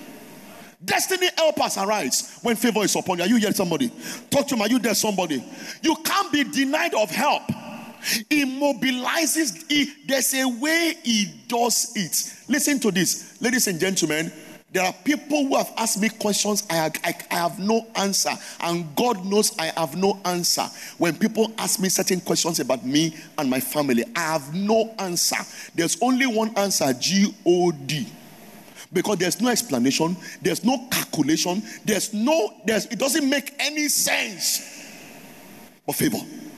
Destiny helpers arise when favor is upon you. Are you hearing somebody? Talk to him. Are you there, somebody? You can't be denied of help. He mobilizes. He, there's a way he does it. Listen to this. Ladies and gentlemen, there are people who have asked me questions I, I, I have no answer. And God knows I have no answer. When people ask me certain questions about me and my family, I have no answer. There's only one answer, G O D. Because there's no explanation, there's no calculation, there's no, there's, it doesn't make any sense. But favor.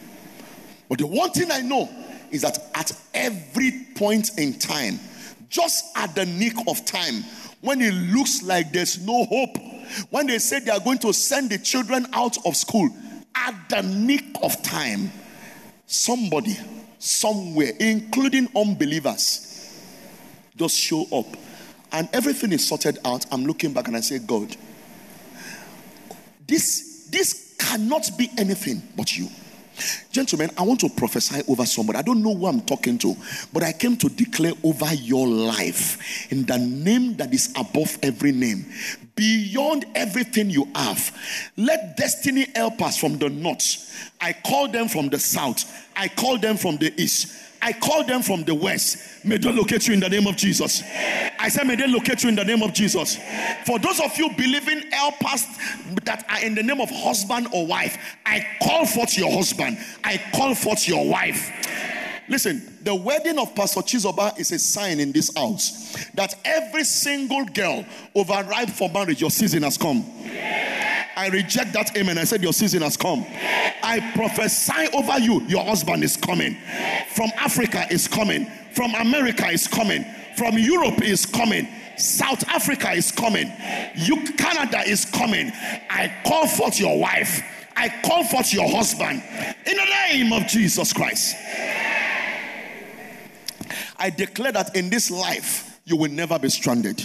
But the one thing I know is that at every point in time, just at the nick of time, when it looks like there's no hope, when they say they are going to send the children out of school, at the nick of time, somebody, somewhere, including unbelievers, just show up. And everything is sorted out. I'm looking back and I say, God, this, this cannot be anything but you. Gentlemen, I want to prophesy over somebody. I don't know who I'm talking to, but I came to declare over your life in the name that is above every name, beyond everything you have. Let destiny help us from the north. I call them from the south. I call them from the east. I call them from the west. May they locate you in the name of Jesus. I said, may they locate you in the name of Jesus. For those of you believing helpers that are in the name of husband or wife, I call forth your husband. I call forth your wife. Listen, the wedding of Pastor Chizoba is a sign in this house that every single girl overripe for marriage, your season has come. I reject that amen. I said your season has come. I prophesy over you, your husband is coming. From Africa is coming. From America is coming. From Europe is coming. South Africa is coming. You, Canada is coming. I call forth your wife. I call forth your husband. In the name of Jesus Christ. I declare that in this life, you will never be stranded.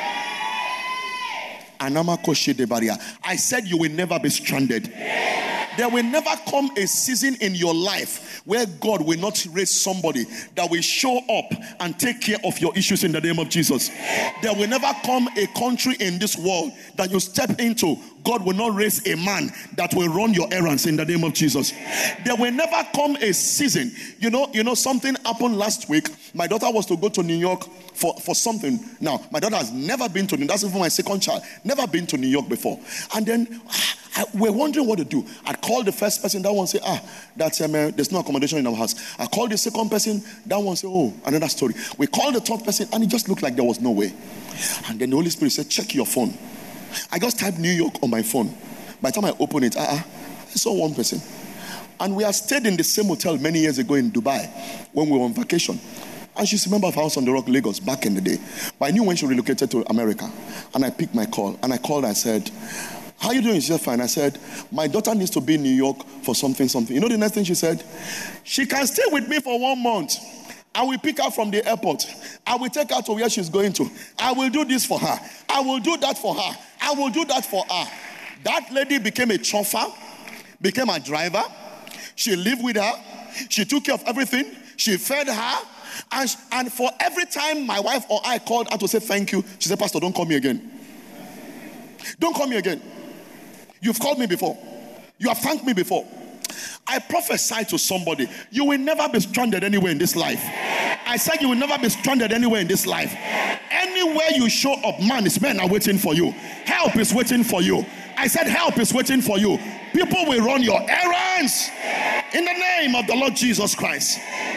I said you will never be stranded. There will never come a season in your life where God will not raise somebody that will show up and take care of your issues in the name of Jesus. There will never come a country in this world that you step into, God will not raise a man that will run your errands in the name of Jesus. There will never come a season. You know, you know, something happened last week. My daughter was to go to New York for, for something. Now, my daughter has never been to New York. That's even my second child. Never been to New York before. And then I, we're wondering what to do. I called the first person. That one say, ah, that's um, uh, there's no accommodation in our house. I called the second person. That one say, oh, another story. We called the third person, and it just looked like there was no way. And then the Holy Spirit said, check your phone. I just typed New York on my phone. By the time I opened it, uh-uh, I saw one person. And we had stayed in the same hotel many years ago in Dubai when we were on vacation. And she's a member of House on the Rock, Lagos, back in the day. But I knew when she relocated to America. And I picked my call. And I called her, I said, how are you doing? She said, fine. I said, my daughter needs to be in New York for something, something. You know the next thing she said? She can stay with me for one month. I will pick her from the airport. I will take her to where she's going to. I will do this for her. I will do that for her. I will do that for her. That lady became a chauffeur, became a driver. She lived with her. She took care of everything. She fed her. And, and for every time my wife or I called her to say thank you, she said, Pastor, don't call me again. Don't call me again. You've called me before. You have thanked me before. I prophesy to somebody, you will never be stranded anywhere in this life. I said you will never be stranded anywhere in this life. Anywhere you show up, man, is men are waiting for you. Help is waiting for you. I said help is waiting for you. People will run your errands in the name of the Lord Jesus Christ.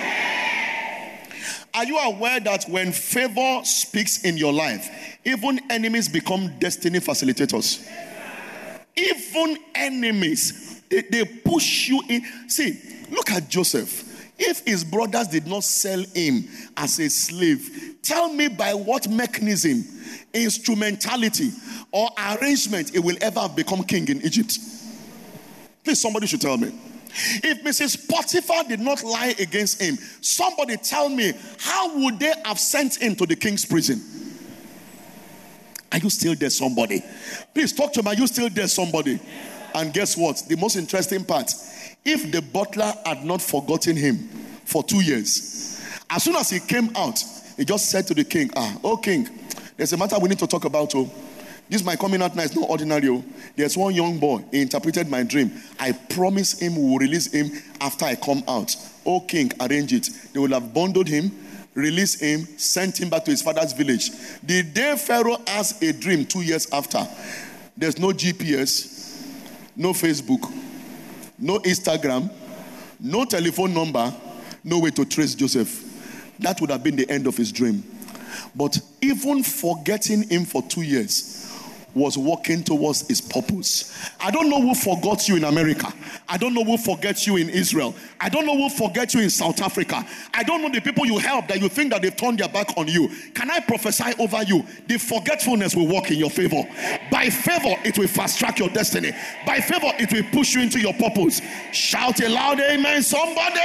Are you aware that when favor speaks in your life, even enemies become destiny facilitators? Even enemies, they, they push you in. See, look at Joseph. If his brothers did not sell him as a slave, tell me by what mechanism, instrumentality, or arrangement he will ever have become king in Egypt. Please, somebody should tell me. If Missus Potiphar did not lie against him, somebody tell me, how would they have sent him to the king's prison? Are you still there, somebody? Please talk to me. Are you still there, somebody? And guess what? The most interesting part, if the butler had not forgotten him for two years, as soon as he came out, he just said to the king, ah, oh king, there's a matter we need to talk about. Oh, this my coming out now is not ordinary. Oh, there's one young boy, he interpreted my dream. I promise him we will release him after I come out. Oh king, arrange it. They will have bundled him, released him, sent him back to his father's village. The day Pharaoh has a dream two years after, there's no G P S, no Facebook, no Instagram, no telephone number, no way to trace Joseph. That would have been the end of his dream. But even forgetting him for two years was walking towards his purpose. I don't know who forgot you in America. I don't know who forgets you in Israel. I don't know who forgets you in South Africa. I don't know the people you help that you think that they've turned their back on you. Can I prophesy over you? The forgetfulness will work in your favor. By favor, it will fast track your destiny. By favor, it will push you into your purpose. Shout a loud amen, somebody!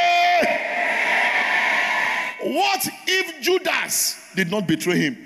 What if Judas did not betray him?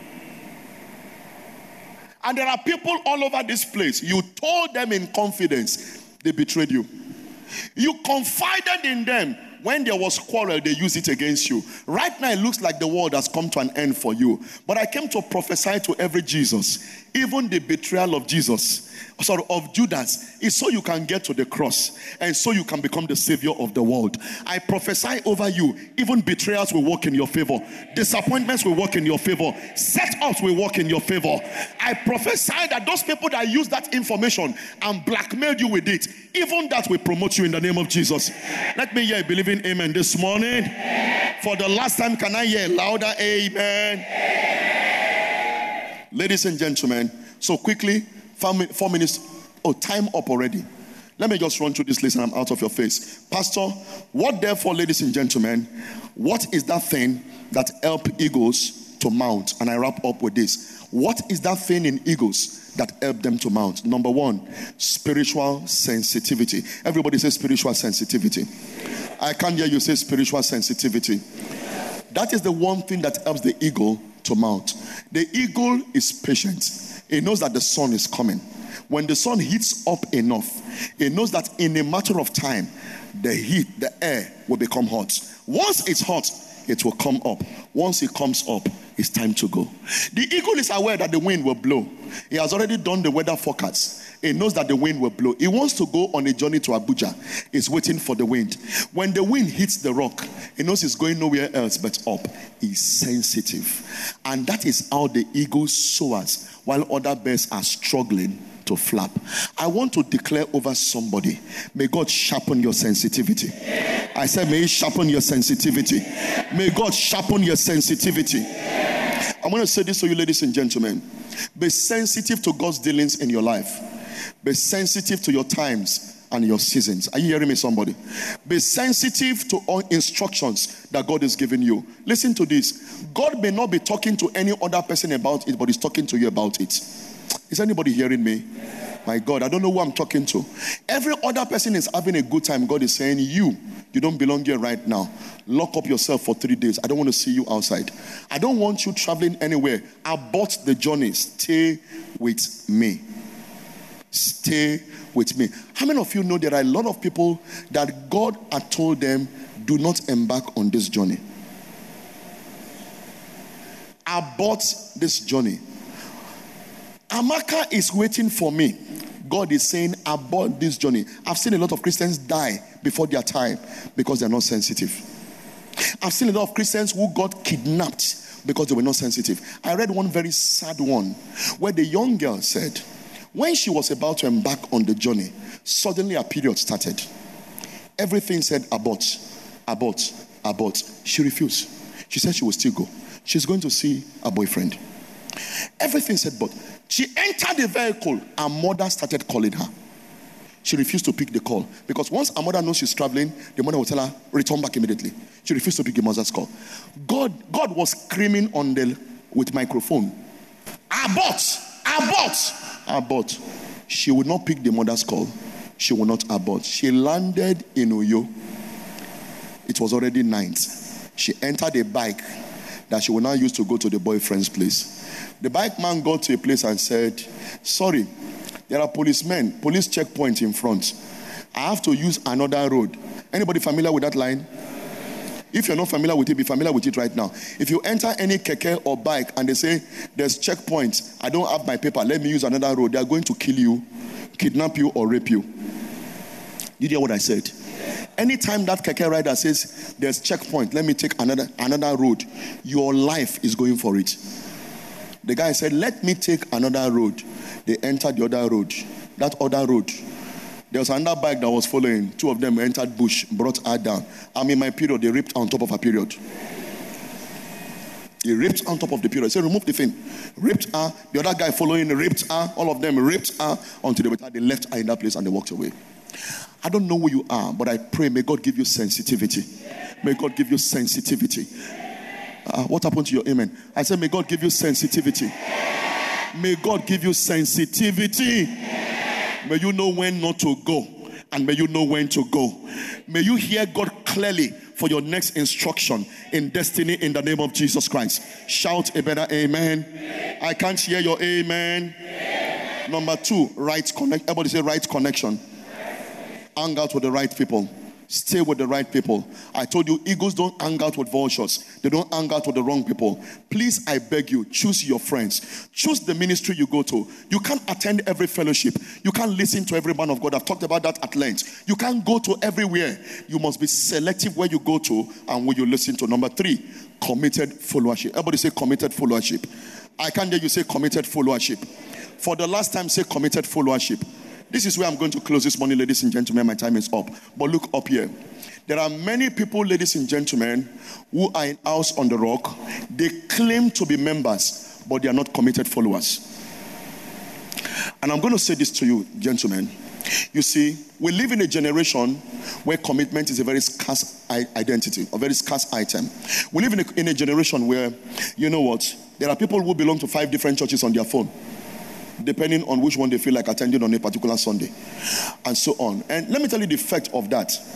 And there are people all over this place. You told them in confidence, they betrayed you. You confided in them. When there was quarrel, they used it against you. Right now, it looks like the world has come to an end for you. But I came to prophesy to every Jesus. Even the betrayal of Jesus, sorry, of Judas, is so you can get to the cross. And so you can become the savior of the world. I prophesy over you. Even betrayals will work in your favor. Disappointments will work in your favor. Set-ups will work in your favor. I prophesy that those people that use that information and blackmailed you with it, even that will promote you in the name of Jesus. Let me hear a believing amen this morning. Amen. For the last time, can I hear louder amen? Amen? Ladies and gentlemen, so quickly, four minutes. Oh, time up already. Let me just run through this list and I'm out of your face. Pastor, what therefore, ladies and gentlemen, what is that thing that help eagles to mount? And I wrap up with this. What is that thing in eagles that help them to mount? Number one, spiritual sensitivity. Everybody says spiritual sensitivity. I can't hear you say spiritual sensitivity. That is the one thing that helps the eagle to mount. The eagle is patient. He knows that the sun is coming. When the sun heats up enough, it knows that in a matter of time, the heat, the air will become hot. Once it's hot, it will come up. Once it comes up, it's time to go. The eagle is aware that the wind will blow. He has already done the weather forecast. He knows that the wind will blow. He wants to go on a journey to Abuja. He's waiting for the wind. When the wind hits the rock, he knows he's going nowhere else but up. He's sensitive. And that is how the eagle soars while other birds are struggling to flap. I want to declare over somebody, may God sharpen your sensitivity. I said, may He sharpen your sensitivity. May God sharpen your sensitivity. I want to say this to you, ladies and gentlemen. Be sensitive to God's dealings in your life. Be sensitive to your times and your seasons. Are you hearing me, somebody? Be sensitive to all instructions that God is giving you. Listen to this. God may not be talking to any other person about it, but He's talking to you about it. Is anybody hearing me? My God, I don't know who I'm talking to. Every other person is having a good time. God is saying, you, you don't belong here right now. Lock up yourself for three days. I don't want to see you outside. I don't want you traveling anywhere. Abort the journey. Stay with me. Stay with me. How many of you know there are a lot of people that God had told them, do not embark on this journey? Abort this journey. Amaka is waiting for me. God is saying, abort this journey. I've seen a lot of Christians die before their time because they're not sensitive. I've seen a lot of Christians who got kidnapped because they were not sensitive. I read one very sad one where the young girl said, when she was about to embark on the journey, suddenly her period started. Everything said abort, abort, abort. She refused. She said she will still go. She's going to see her boyfriend. Everything said but. She entered the vehicle. Her mother started calling her. She refused to pick the call because once her mother knows she's traveling, the mother will tell her, return back immediately. She refused to pick the mother's call. God, God was screaming on the with microphone. Abort! Abort! Abort. She would not pick the mother's call. She would not abort. She landed in Uyo. It was already night. She entered a bike that she will now use to go to the boyfriend's place. The bike man got to a place and said, sorry, there are policemen, police checkpoint in front. I have to use another road. Anybody familiar with that line? If you're not familiar with it, be familiar with it right now. If you enter any keke or bike and they say, there's checkpoint, I don't have my paper, let me use another road, they are going to kill you, kidnap you, or rape you. Did you hear what I said? Anytime that keke rider says, there's checkpoint, let me take another, another road, your life is going for it. The guy said, let me take another road. They entered the other road. That other road. There was another bike that was following. Two of them entered bush, brought her down. I'm in my period. They ripped on top of her period. He ripped on top of the period. He said, remove the thing. Ripped her. The other guy following ripped her. All of them ripped her until they, they left her in that place and they walked away. I don't know who you are, but I pray, may God give you sensitivity. May God give you sensitivity. Uh, what happened to your amen? I said, may God give you sensitivity. May God give you sensitivity. May you know when not to go. And may you know when to go. May you hear God clearly for your next instruction in destiny in the name of Jesus Christ. Shout a better amen. Amen. I can't hear your amen. Amen. Number two, right connect. Everybody say right connection. Hang out with the right people. Stay with the right people. I told you, eagles don't hang out with vultures. They don't hang out with the wrong people. Please, I beg you, choose your friends. Choose the ministry you go to. You can't attend every fellowship. You can't listen to every man of God. I've talked about that at length. You can't go to everywhere. You must be selective where you go to and where you listen to. Number three, committed followership. Everybody say committed followership. I can't hear you say committed followership. For the last time, say committed followership. This is where I'm going to close this morning, ladies and gentlemen. My time is up. But look up here. There are many people, ladies and gentlemen, who are in House on the Rock. They claim to be members, but they are not committed followers. And I'm going to say this to you, gentlemen. You see, we live in a generation where commitment is a very scarce identity, a very scarce item. We live in a, in a generation where, you know what, there are people who belong to five different churches on their phone, depending on which one they feel like attending on a particular Sunday, and so on. And let me tell you the effect of that.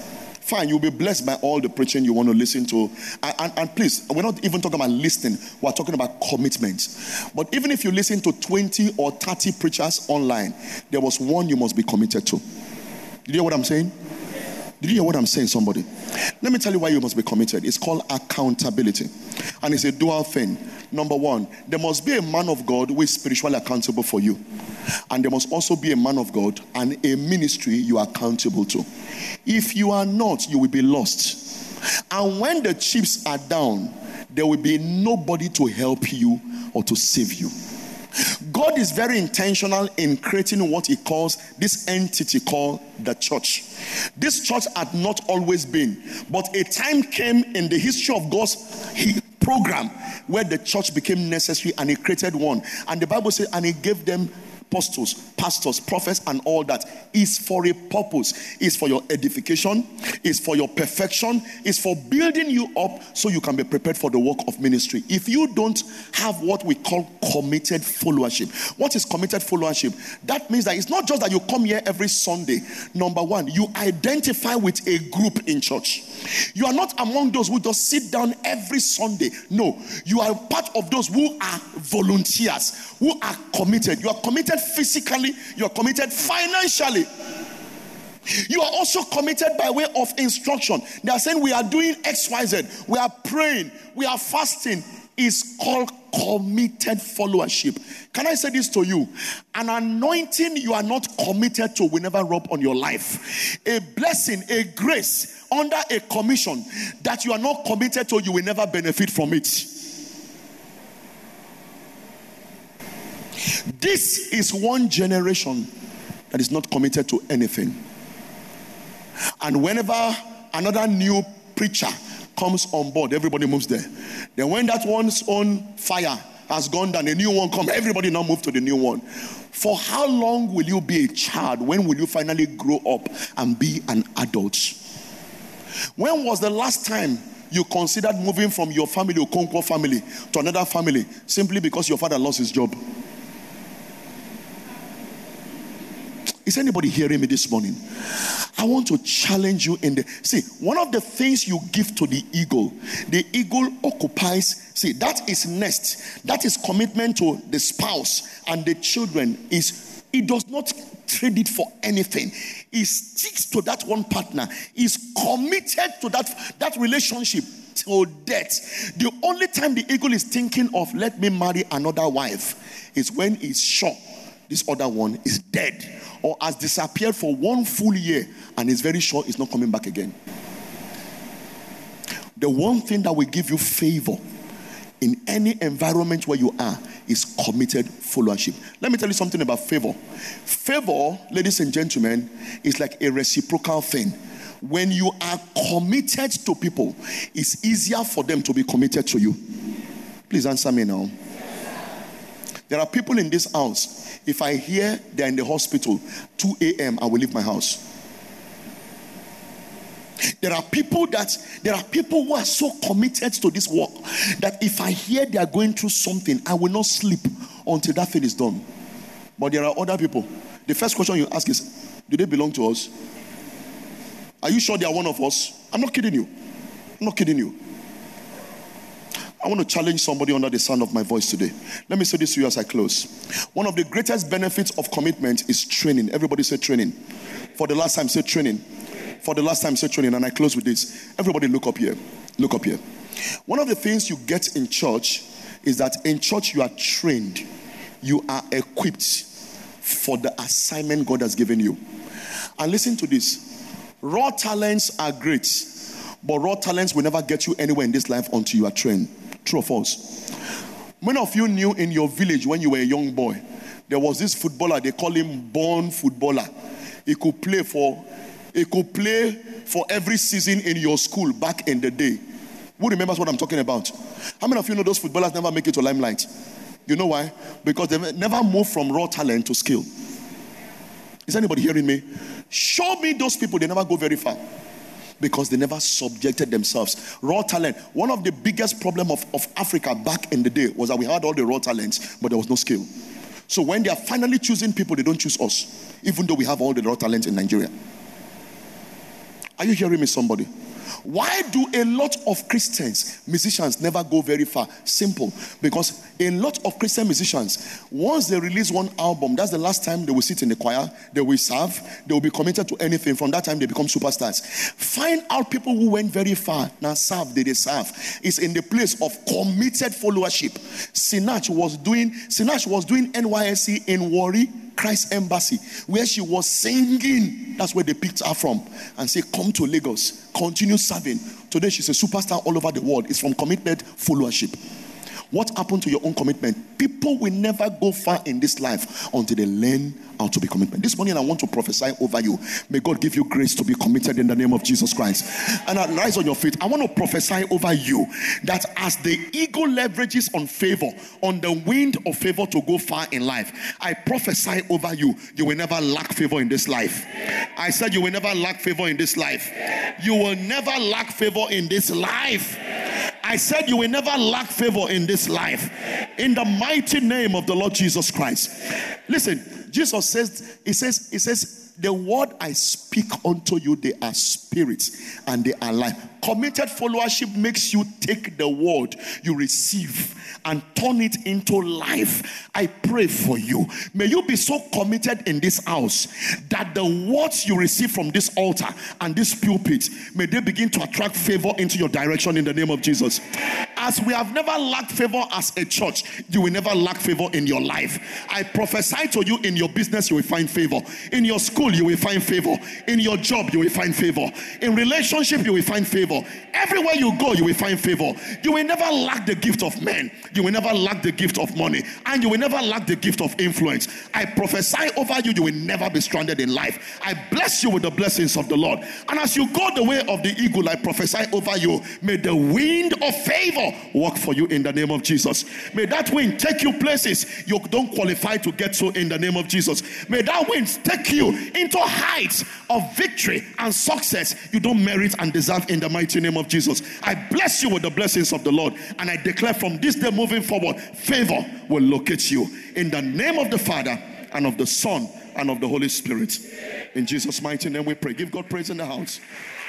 Fine, you'll be blessed by all the preaching you want to listen to. And, and, and please, we're not even talking about listening. We're talking about commitment. But even if you listen to twenty or thirty preachers online, there was one you must be committed to. Did you hear what I'm saying? Did you hear what I'm saying, somebody? Let me tell you why you must be committed. It's called accountability. And it's a dual thing. Number one, there must be a man of God who is spiritually accountable for you. And there must also be a man of God and a ministry you are accountable to. If you are not, you will be lost. And when the chips are down, there will be nobody to help you or to save you. God is very intentional in creating what he calls this entity called the church. This church had not always been, but a time came in the history of God's program where the church became necessary, and he created one. And the Bible says, and he gave them apostles, pastors, prophets, and all that is for a purpose. Is for your edification, is for your perfection, is for building you up so you can be prepared for the work of ministry. If you don't have what we call committed followership. What is committed followership? That means that it's not just that you come here every Sunday. Number one, you identify with a group in church. You are not among those who just sit down every Sunday. No, you are part of those who are volunteers, who are committed. You are committed physically, you are committed financially. You are also committed by way of instruction. They are saying we are doing X Y Z, we are praying, we are fasting. It's called committed followership. Can I say this to you? An anointing you are not committed to will never rub on your life. A blessing, a grace under a commission that you are not committed to, you will never benefit from it. This is one generation that is not committed to anything. And whenever another new preacher comes on board, everybody moves there. Then when that one's own fire has gone down, a new one comes, everybody now move to the new one. For how long will you be a child? When will you finally grow up and be an adult? When was the last time you considered moving from your family, Okonkwo family, to another family simply because your father lost his job? Is anybody hearing me this morning? I want to challenge you in the... See, one of the things you give to the eagle, the eagle occupies... See, that is nest. That is commitment to the spouse and the children. Is it does not trade it for anything. It sticks to that one partner. Is committed to that, that relationship till death. The only time the eagle is thinking of, let me marry another wife, is when he's sure this other one is dead or has disappeared for one full year and is very sure it's not coming back again. The one thing that will give you favor in any environment where you are is committed followership. Let me tell you something about favor. Favor, ladies and gentlemen, is like a reciprocal thing. When you are committed to people, it's easier for them to be committed to you. Please answer me now. There are people in this house. If I hear they're in the hospital, two a.m., I will leave my house. There are people that there are people who are so committed to this work that if I hear they are going through something, I will not sleep until that thing is done. But there are other people. The first question you ask is, do they belong to us? Are you sure they are one of us? I'm not kidding you. I'm not kidding you. I want to challenge somebody under the sound of my voice today. Let me say this to you as I close. One of the greatest benefits of commitment is training. Everybody say training. For the last time, say training. For the last time, say training. And I close with this. Everybody look up here. Look up here. One of the things you get in church is that in church you are trained. You are equipped for the assignment God has given you. And listen to this. Raw talents are great, but raw talents will never get you anywhere in this life until you are trained. True or false? Many of you knew in your village when you were a young boy, there was this footballer, they call him born footballer. He could play for he could play for every season in your school back in the day. Who remembers what I'm talking about? How many of you know those footballers never make it to limelight? You know why? Because they never move from raw talent to skill. Is anybody hearing me? Show me those people, they never go very far. Because they never subjected themselves. Raw talent. One of the biggest problems of, of Africa back in the day was that we had all the raw talents, but there was no skill. So when they are finally choosing people, they don't choose us, even though we have all the raw talents in Nigeria. Are you hearing me, somebody? Why do a lot of Christians, musicians, never go very far? Simple. Because a lot of Christian musicians, once they release one album, that's the last time they will sit in the choir, they will serve, they will be committed to anything. From that time, they become superstars. Find out people who went very far. Now serve, they, they serve. It's in the place of committed followership. Sinach was doing, Sinach was doing N Y S C in Warri, Christ Embassy, where she was singing. That's where they picked her from and say, come to Lagos, continue serving. Today she's a superstar all over the world. It's from committed followership. What happened to your own commitment? People will never go far in this life until they learn how to be committed. This morning I want to prophesy over you. May God give you grace to be committed in the name of Jesus Christ. And I rise on your feet. I want to prophesy over you that as the eagle leverages on favor, on the wind of favor to go far in life, I prophesy over you, you will never lack favor in this life. I said you will never lack favor in this life. You will never lack favor in this life. I said you will never lack favor in this life. In the mighty name of the Lord Jesus Christ. Listen, Jesus says, he says, he says, the word I speak unto you, they are spirits and they are life. Committed followership makes you take the word you receive and turn it into life. I pray for you. May you be so committed in this house that the words you receive from this altar and this pulpit, may they begin to attract favor into your direction in the name of Jesus. As we have never lacked favor as a church, you will never lack favor in your life. I prophesy to you, in your business you will find favor. In your school you will find favor. In your job you will find favor. In relationship you will find favor. Everywhere you go you will find favor. You will never lack the gift of men. You will never lack the gift of money. And you will never lack the gift of influence. I prophesy over you, you will never be stranded in life. I bless you with the blessings of the Lord. And as you go the way of the eagle, I prophesy over you, may the wind of favor work for you in the name of Jesus. May that wind take you places you don't qualify to get to in the name of Jesus. May that wind take you into heights of victory and success you don't merit and deserve in the mighty name of Jesus. I bless you with the blessings of the Lord, and I declare from this day moving forward, favor will locate you in the name of the Father and of the Son and of the Holy Spirit. In Jesus' mighty name we pray. Give God praise in the house.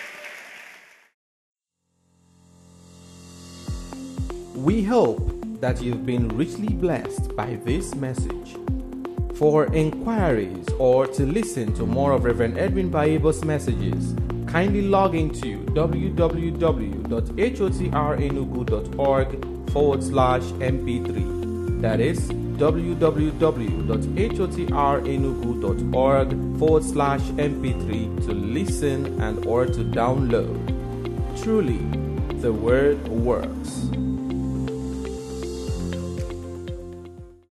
We hope that you've been richly blessed by this message. For inquiries or to listen to more of Reverend Edwin Baibo's messages, kindly log into www.hotraenugu.org forward slash mp3. That is www.hotraenugu.org forward slash mp3 to listen and or to download. Truly, the word works.